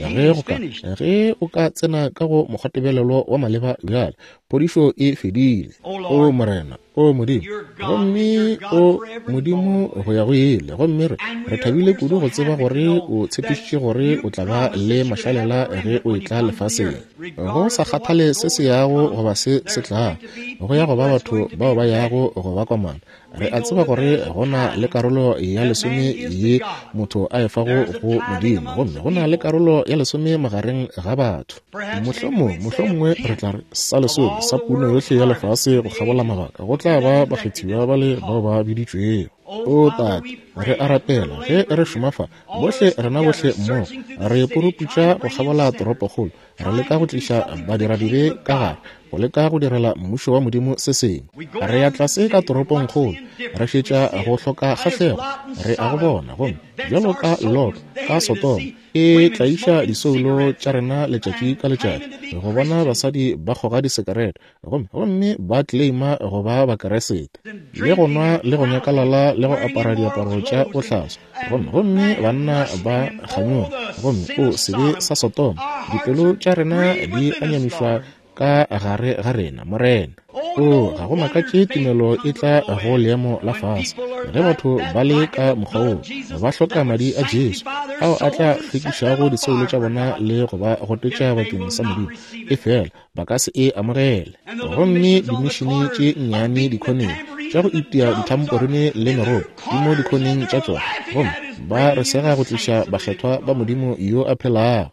batho ge o ka tsena ka go mokgatebelelo wa maleba bjale phodišo e fedile o Morena o Modimo gomme o Modimo go ya go ile gomme re thabile kudu go tseba gore o tshepišitše gore o tla ba le mašalela ge o tla lefaseng go sa kgathale se se yago goba se tlang go ya go ba batho bao ba yago go ba kwamana re a tseba gore gona le karolo ya lesome ye motho a efago go Modimo gomme gona le karolo ya lesome magareng ga batho mohlomongwe re tla re sa lesome sa puno yohle ya lefase go gabola mabaka go tla ba bakgethiwa ba le bao ba biditšwego o tate re a rapela ge re šomafa bohle rena bohle mmogo re puruputša go gabola toropokgolo re leka go tliša badiradibe ka gare go leka go direla mmušo wa Modimo se sengwe re ya tlase ka toropong kgolo re šetša go hloka kgahlego re a go bona gomme bjalo ka Lot ka Sodoma e tlaiša disoulo tša rena letšatši ka letšatši go bona basadi ba kgoga disekerete gomme ba tleima go ba bakeresete le go nwa le go nyakalala le go apara diaparo tša bohlaswa gomme banna ba kganyoga gomme o sebe sa Sodoma dipelo tša rena di anyamišwa ka gare ga rena Morena ga go makatše tumelo e tla go leemo la fase ge batho ba le ka mokgwa ba hloka madi a Jesu ao a tla hlwekišago disoulo tša bona le go ba gotetša bakeng sa Modimo e fela ba ka se e amogele gomme dimišene tše nnyane dikhoneng tša go itia dithamporene le meropo di mo dikhoneng tša tšona gomme ba re sega go tliša bakgethwa ba Modimo yo a phelago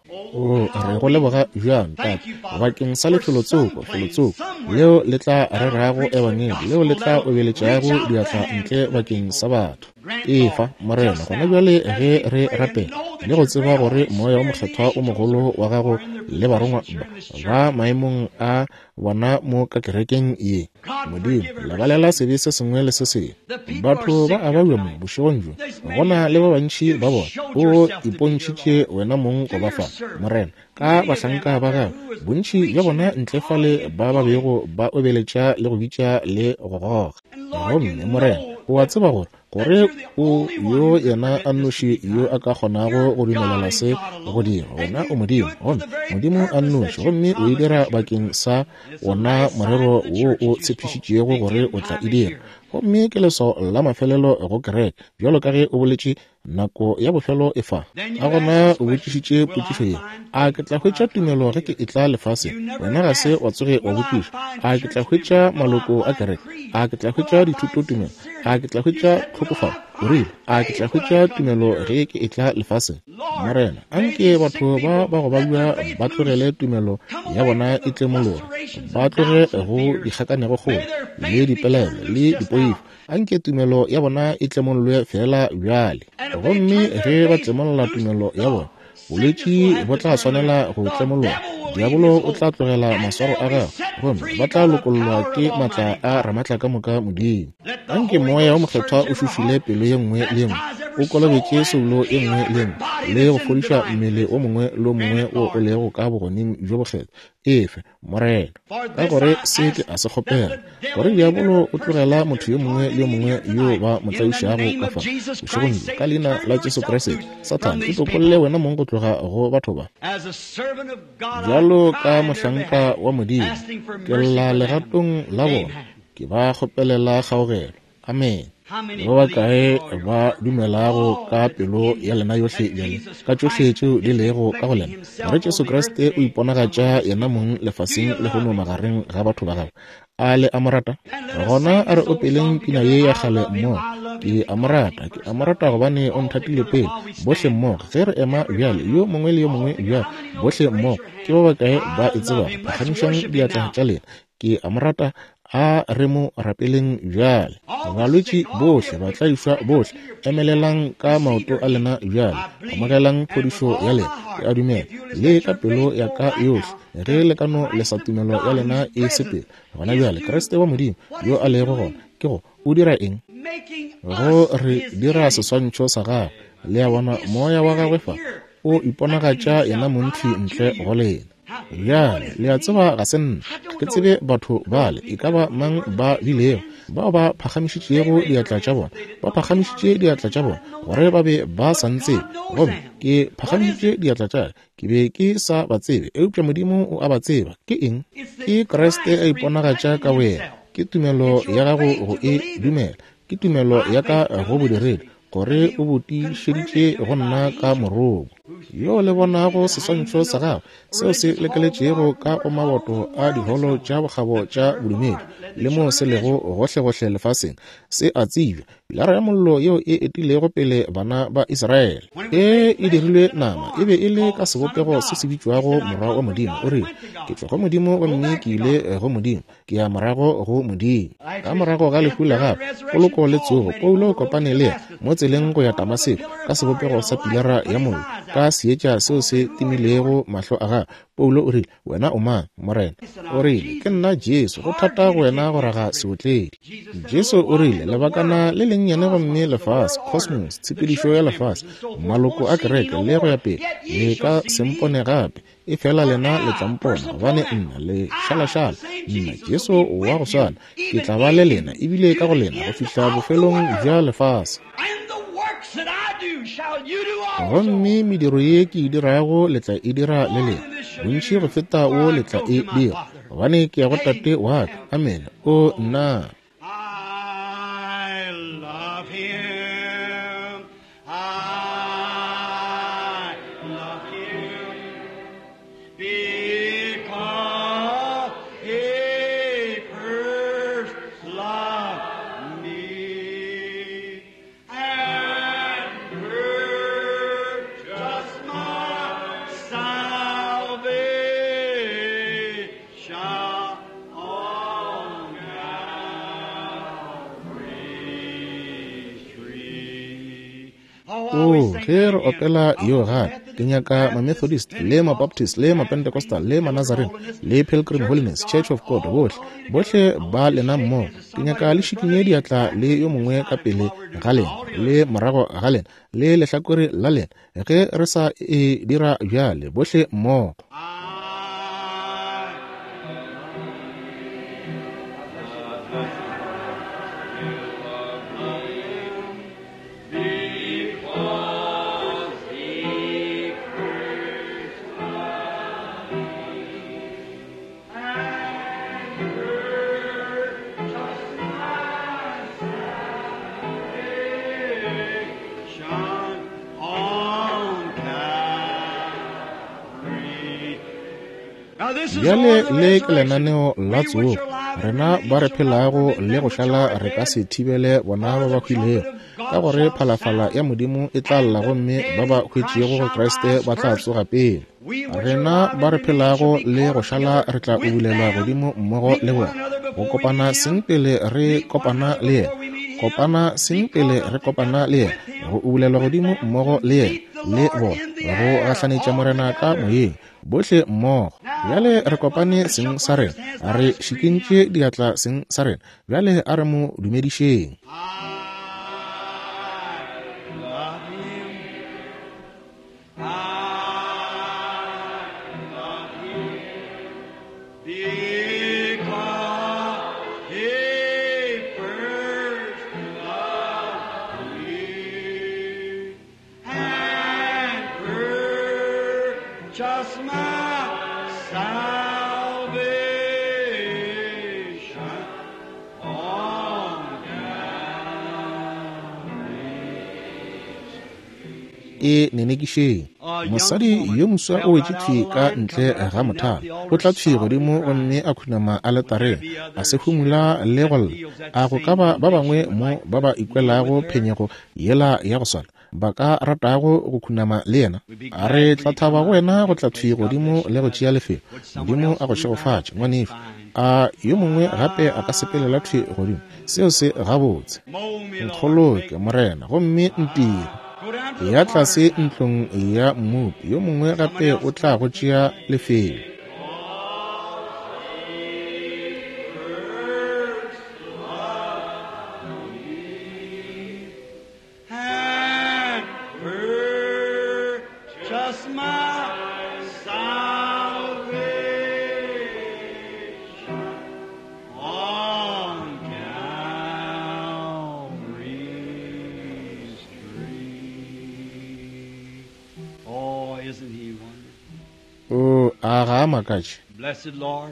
re go leboga bjang tate bakeng sa lefelotsoko leo le tla rerago ebangele leo le tla obeletšago diatla ntle bakeng sa batho fa Morena gona bjale ge re rapela le go tseba gore moya wa mokgethwa o mogolo wa gago le barongwa ba maemong a bona mo ka kerekeng ye Modimo lebalela sebe se sengwe le se sengwe batho ba a babja mo bošegong jo gona le ba bantši ba bona o ipontšhitše wena mong go ba fa Morena ka bahlanka ba gago bontši bja bona ntlefale ba ba bego ba obeletša le go bitša le go goga gomme Morena o a tseba gore o yo yena a nnoši yo a ka kgonago go dumelela se go dira wena o Modimo Modimo a nnoši gomme o e dira bakeng sa ona morero wo o tshepišitšego gore o tla e dira gomme ke leso la mafelelo go kereke bjalo ka ge o boletše nako ya bofelo e fa a gona o botšišitše potšišo ye a ke tla hwetša tumelo ge ke e tla lefase wena ga se wa tsoge wa botšiša a ke tla hwetša maloko a kereke a ke tla hwetša dithuto tumelo a ke tla hwetša tlhokofalo o rile a ke tla hwetša tumelo ge ke e tla lefase morena anke batho ba go babua ba tlogele tumelo ya bona e tle molora ba tloge go dikgakanego kgolo le dipelelo le dipoifo anke tumelo ya bona e tlemololwe fela bjale gomme ge ba tlemolola tumelo ya bona bolwetši bo tla swanela go tlemololwa diabolo o tla tlogela maswaro a gago gomme ba tla lokololwa ke matla a ramatla ka moka modimo anke moya wa mokgethwa o šušile pelo ye nngwe le nngwe o kolobetše seulo e nngwe le nngwe le go fodiša mmele o mongwe le o mongwe o o lego ka bogoning jo bokgetho efe morena ka gore se ke a se kgopela gore diabolo o tlogela motho yo mongwe le yo mongwe yo ba motlaišago ka fa bošegong ka leina la Jesu Kriste Satan e tokolle wena mong go tloga go batho ba bjalo ka mohlanka wa modimo ke lla legatong la bona ke ba kgopelela kgaogelo amen ba ba kae ba dumelago ka pelo ya lena yohle bjale ka tšohle tšeo di lego ka go lena gore Jesu Kriste o iponagatša yena mong lefaseng le go no magareng ga batho ba gago a le a morata gona a re o peleng pina ye ya kgale mmogo ke a morata gobane o nthatile pele bohle mmogo ge re ema bjale yo mongwe le yo mongwe bjale bohle mmogo ke ba bakae ba e tseba phagamišang diatla tša lena ke a morata a re mo rapeleng bjale balwetši bohle ba tlaišwa bohle emelelang ka maoto a lena bjale amogelang phodišo ya lena ke a dumela le ka pelo ya ka yohle ge le kano le sa tumelo ya lena e sepele gona bjale Kriste wa modimo yo a lego gona ke go o dira eng go re dira seswantšho sa gago le ya bona moya wa gagwe fa o iponagatša yena montši ntle go lena bjale le a tseba ga se nna ke tsebe batho bale e ka ba mang ba bilego bao ba phagamišitšego diatla tša bona ba phagamišitše diatla tša bona gore ba be ba sa ntsebe gomme ke phagamišitše diatla tša ke be ke sa ba tsebe eupša modimo o a ba tseba ke eng ke Kriste a iponagatša ka wena ke tumelo ya gago go e dumela ke tumelo ya ka go bodiredi gore o botišeditše go nna ka morobo yo le bonago seswantšho sa gago seo se lekeletšego ka go maboto a diholo tša bokgabo tša bodumedi le mo se lego gohle lefaseng se a tsebja pilara ya mollo yeo e etilego pele bana ba Israele e dirilwe nama e be e le ka sebopego se se bitšwago morwa wa modimo o rile ke tšwa go modimo gomme ke ile go modimo ke ya morago go modimo ka morago ga lehu la gago poloko le tsogo Paulo kopane le mo tseleng go ya Damaseko ka sebopego sa pilara ya mollo ka seetša seo se timilego mahlo a gago Paulo o rile wena o mang morena o rile ke nna Jesu go thata go wena go raga seotledi Jesu o rile lebakana le lennyane gomme lefase cosmos tshepedišo ya lefase maloko a kereke le go ya pele le ka sempone gape e fela lena le tla mpona gobane nna le šalašala nna Jesu wa go swana ke tla ba le lena ebile ka go lena go fihla bofelong bja lefase gomme mediro ye ke e dirago le tla e dira le lena bontši go feta o le tla e dira gobane ke ya go tate wa ka amen o nna ge re opela yo gape ke nyaka ma-Methodist le ma-Baptist le ma-Pentecostal le ma-Nazarene le Pilgrim Holiness Church of God bohle ba lena mmogo ke nyaka le šikinye diatla le yo mongwe ka pele ga lena le morago ga lena le lehlakore la lena ge re sa e dira bjale bohle mmogo bjale le ke lenaneo la tsoo rena ba re phelago le go šala re ka se thibele bona ba ba hwilego ka gore phalafala ya modimo e tla lla gomme ba ba hwetšego go kreste ba tla tsoga pele. Rena ba re phelago le go šala re tla ubulelwa godimo mmogo le bona go kopana seng pele re kopana le yena, kopana seng pele re kopana le yena, go ubulelwa godimo mmogo le yena le bona go gahlanetša morena ka moyeng bohle mmogo. Bjale re kopane seng sa rena, a re šikintše diatla seng sa rena, bjale a re mo dumedišeng. Just my salvation on e nenekišeng. Mosadi yo moswa o wetšitšwe ka ntle ga mothalo o tla tšhwe godimo gomme a khunama a letareng a se humula le golla a go ka ba bangwe mo ba ba ikwelago phenyego yela ya go swana ba ka ratago go khunama le yena. A re tla thaba go wena go tla tšhwe godimo le go tšea lefelo modimo a go šegofatše ngwanefe. A yo mongwe gape a ka sepelela thwe godimo seo se gabotse nkgoloke morena gomme ntire ya tlase ntlong ya mmupi yo mongwe gape o tla go tšea lefelo. Isn't he wonderful? O aga makatše. Blessed Lord,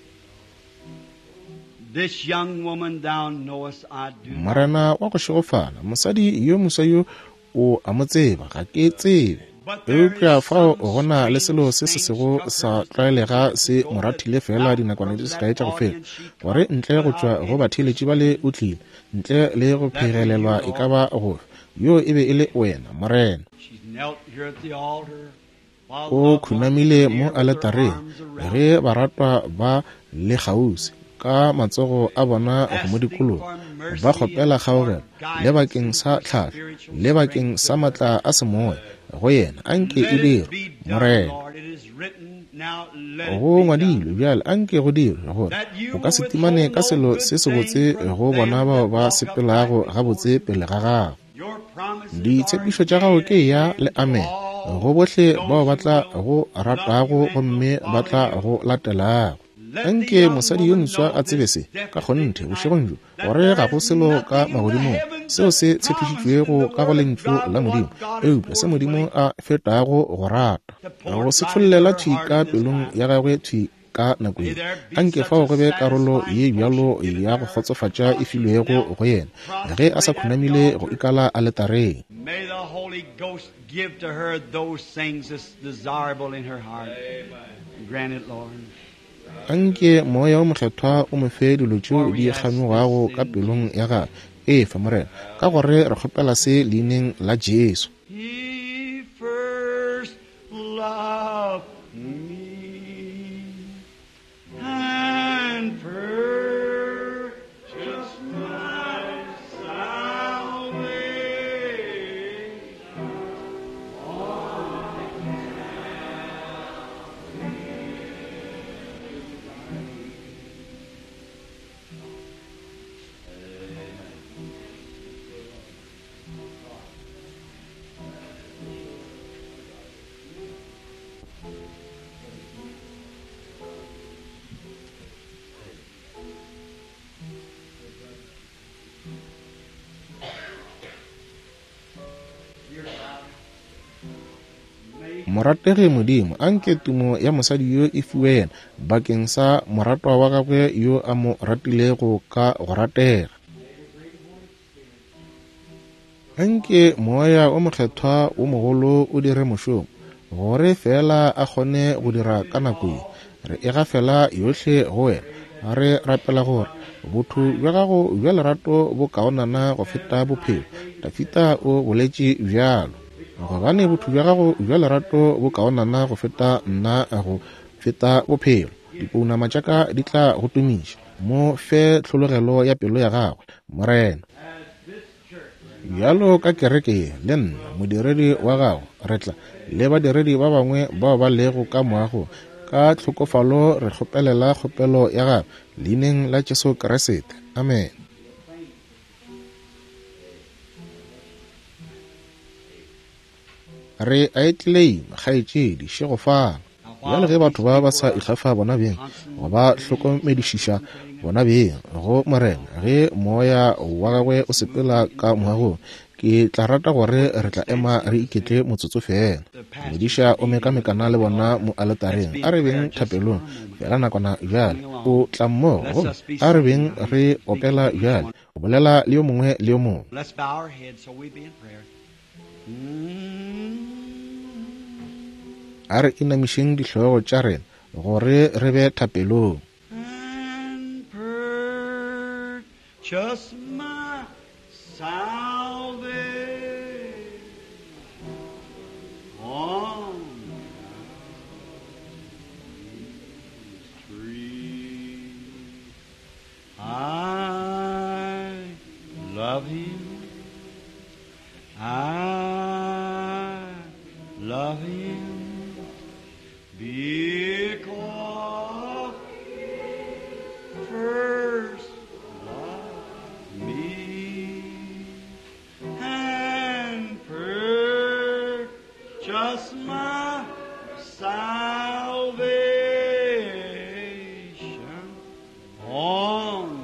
this young woman thou knowest I do. Marana wa go šegofala mosadi yo moswa yo o a mo tseba ga ke tsebe. Eupša fao gona le selo se se sego sa tlwaelega se morathile fela dinakwana di se kae tša go fela gore ntle go tšwa go batheletši ba le o tlile ntle le go phegelelwa e ka ba gore yo e be e le wena morena. O khunamile mo aletareng ge baratwa ba le kgausi ka matsogo a bona go mo dikolong ba kgopela kgaogelo le bakeng sa tlhahlo le bakeng sa matla a semoya go yena anke e dire morena. Go ngwadilwe bjale anke go dire gore o ka se timane ka selo se se botse go bona bao ba sepelago gabotse pele ga gago. Ditshepišo tša gago ke ya le amen go bohle bao ba tla go ratago gomme ba tla go latelago. Anke mosadi yo moswa a tsebe se ka kgonthe bošegong jo gore ga go selo ka magodimong seo se tshepišitšwego ka go lentšu la modimo eupša se modimo a fetago go rata go se tšholela thwi ka pelong ya gagwe thwi ka nako ye anke fao go be karolo ye bjalo ya go kgotsofatša e filwego go yena ge a sa khunamile go ikala a letareng. May the Holy Ghost give to her those things that's desirable in her heart. Grant it, Lord. Anke moya o mokgethwa o mo fe dilo tšeo di kganyogago ka pelong ya gagwe e fa morena ka gore re kgopela se leineng la Jesu. He first loved me and purchased my salvation. Moratege modimo anke tumo ya mosadi yo e fiwe yena bakeng sa moratwa wa gagwe yo a mo ratilego ka go ratega. Anke moya o mokgethwa o mogolo o dire mošomo gore fela a kgone go dira ka nako ye re e gafela yohle go wena a re rapela gore botho bja gago bja lerato bo kaonana go feta bophelo. Dafita o boletše bjalo, gobane botho bja gago bja lerato bo kaonana go feta nna go feta bophelo. Dipounama tša ka di tla go tumiša. Mo fe tlhologelo ya pelo ya gagwe Morena. Bjalo ka kereke le nna modiredi wa gago re tla le badiredi ba bangwe bao ba lego ka moago ka tlhokofalo re kgopelela kgopelo ya gago leineng la Jesu Kriste. Amen. Re a etlile kgaetšedi šego fala bjale ge batho ba sa ikgafa bona beng go ba hlokomedišiša bona beng go Morena ge moya wa gagwe o sepela ka moago. Ke tla rata gore re tla ema re iketle motsotso fela. Mediša o mekamekana le bona mo aletareng a re beng thapelong fela nakwana bjale o tla mmogo a re beng re opela bjale o bolela le yo mongwe le yo mongwe. A re inamišeng dihlogo tša rena gore re be thapelong. Just my salvation on the tree. I love him. I love him because first loved me and purchased my salvation on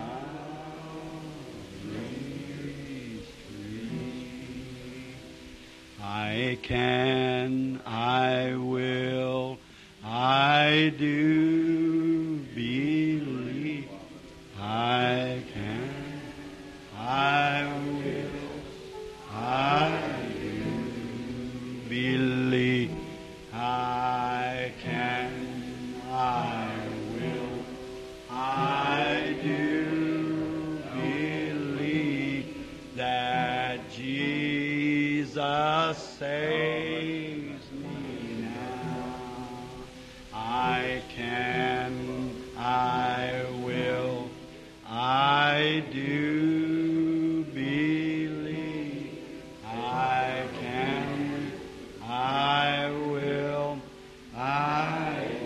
Calvary's tree. I can, I will, I do believe. I can, I will, I do believe. I can, I will, I do believe that Jesus saves me now. I can, I will, I do believe. I can, I will, I do.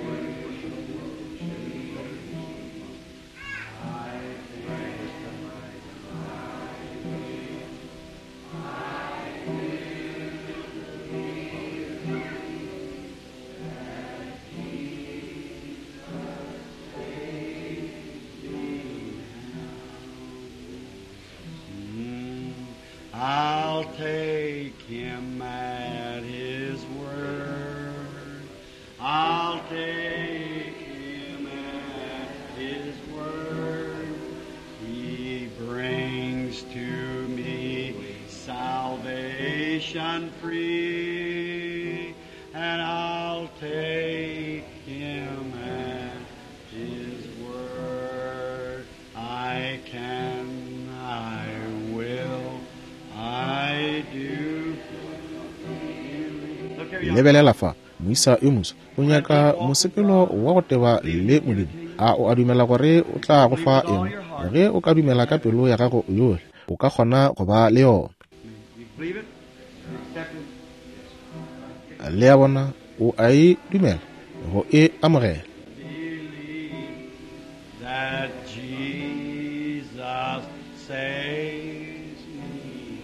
I'll take him at his word. I'll take him at his word. He brings to me salvation free, and I'll take him at his word. I can, I will, I do. Lebelela fa moisa yo moso o nyaka mosepelo wa go teba le modimo a o dumela gore o tla go fa eng ge o ka dumela ka pelo ya gago yohle o ka kgona go ba le yona. Le ya bona o a e dumela go e amogela. That Jesus saves me.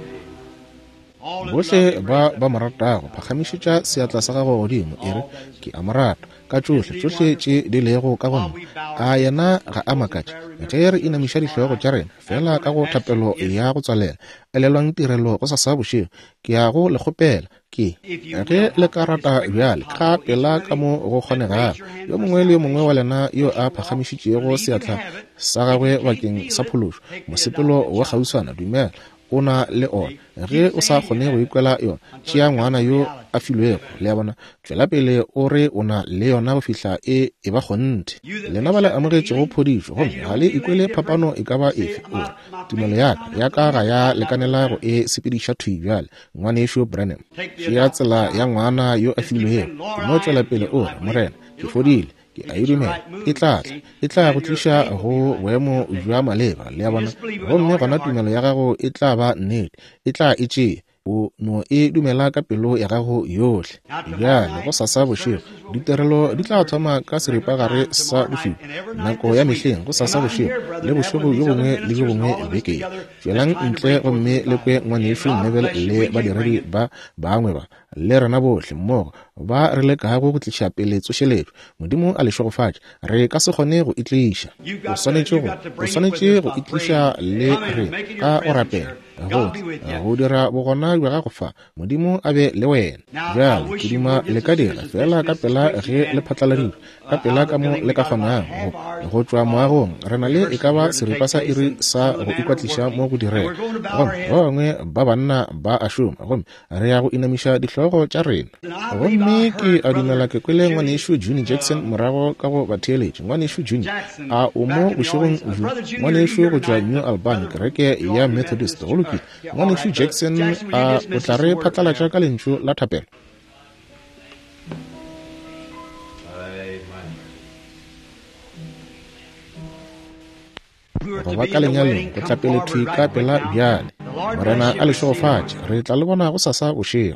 Bohle ba moratago phagamišetša seatla sa gago godimo e re ke a morata ka tšohle tše di lego ka gona a yena ga a makatša ge re inamiša dihlogo tša rena fela ka go thapelo ya go tswalela elelwang tirelo go sa sa bošego ke a go le kgopela ke ge le ka rata bjale ka pela ka mo go kgonegago yo mongwe le yo mongwe wa lena yo a phagamišitšego seatla sa gagwe bakeng sa phološo mosepelo wa kgauswana dumela ona le ona ge o sa kgone go ikwela yona tšea ngwana yo a filwego le ya bona tšwela pele o re o na le yona go fihla e ba kgonte lena ba le amogetšego phodišo gomme ga le ikwele phapano e ka ba efe ore tumelo ya ka ga ya lekanela go e sepediša thui bjale ngwanešo Branham tšea tsela ya ngwana yo a filwego no tšwela pele ore morena ke fodile ke a idumela e tla go tliša go boemo jwa maleba le ya bona gomme gona tumelo ya gago e tla ba nnete e tla e tšea o no e dumela ka pelo ya gago yohle bjale go sasa bošego ditirelo di tla thoma ka seripagare sa bošupa nako ya mehleng go sasa bošego le bošego jo bongwe le jo bongwe bekeng tšwelang ntle gomme le kwe ngwanešo Neville le badiredi ba bangwe ba le rena bohle mmogo ba re le kago go tliša pele tsošeletšo modimo a lešogofatša re ka se kgone go itliša o swanetše go itliša le re ka o rapela go dira bogona jwa gago fa modimo a be le wena bjale ke duma le ka dira fela ka pela ge le phatlaladitšwe ka pela ka mo le ka kgonang go tšwa moagong re na le e ka ba seripa sa iri sa go ikwatliša mo go direga gomme ba bangwe ba banna ba a šoma gomme re ya go inamiša dihlogo tša rena gomme ke a dumela ke kwele ngwanešo Juni Jackson morago ka go batheeletše ngwanešo Juni a o mo bošegong ju ngwanešo go tšwa New Albany kereke ya Methodist go lokile ngwanešo Jackson a o tla re phatlalatša ka lentšu la thapelo go ba ka lenyalong go tlapele thui ka pela bjale morena a lešogofatše re tla le bona go sasa bošego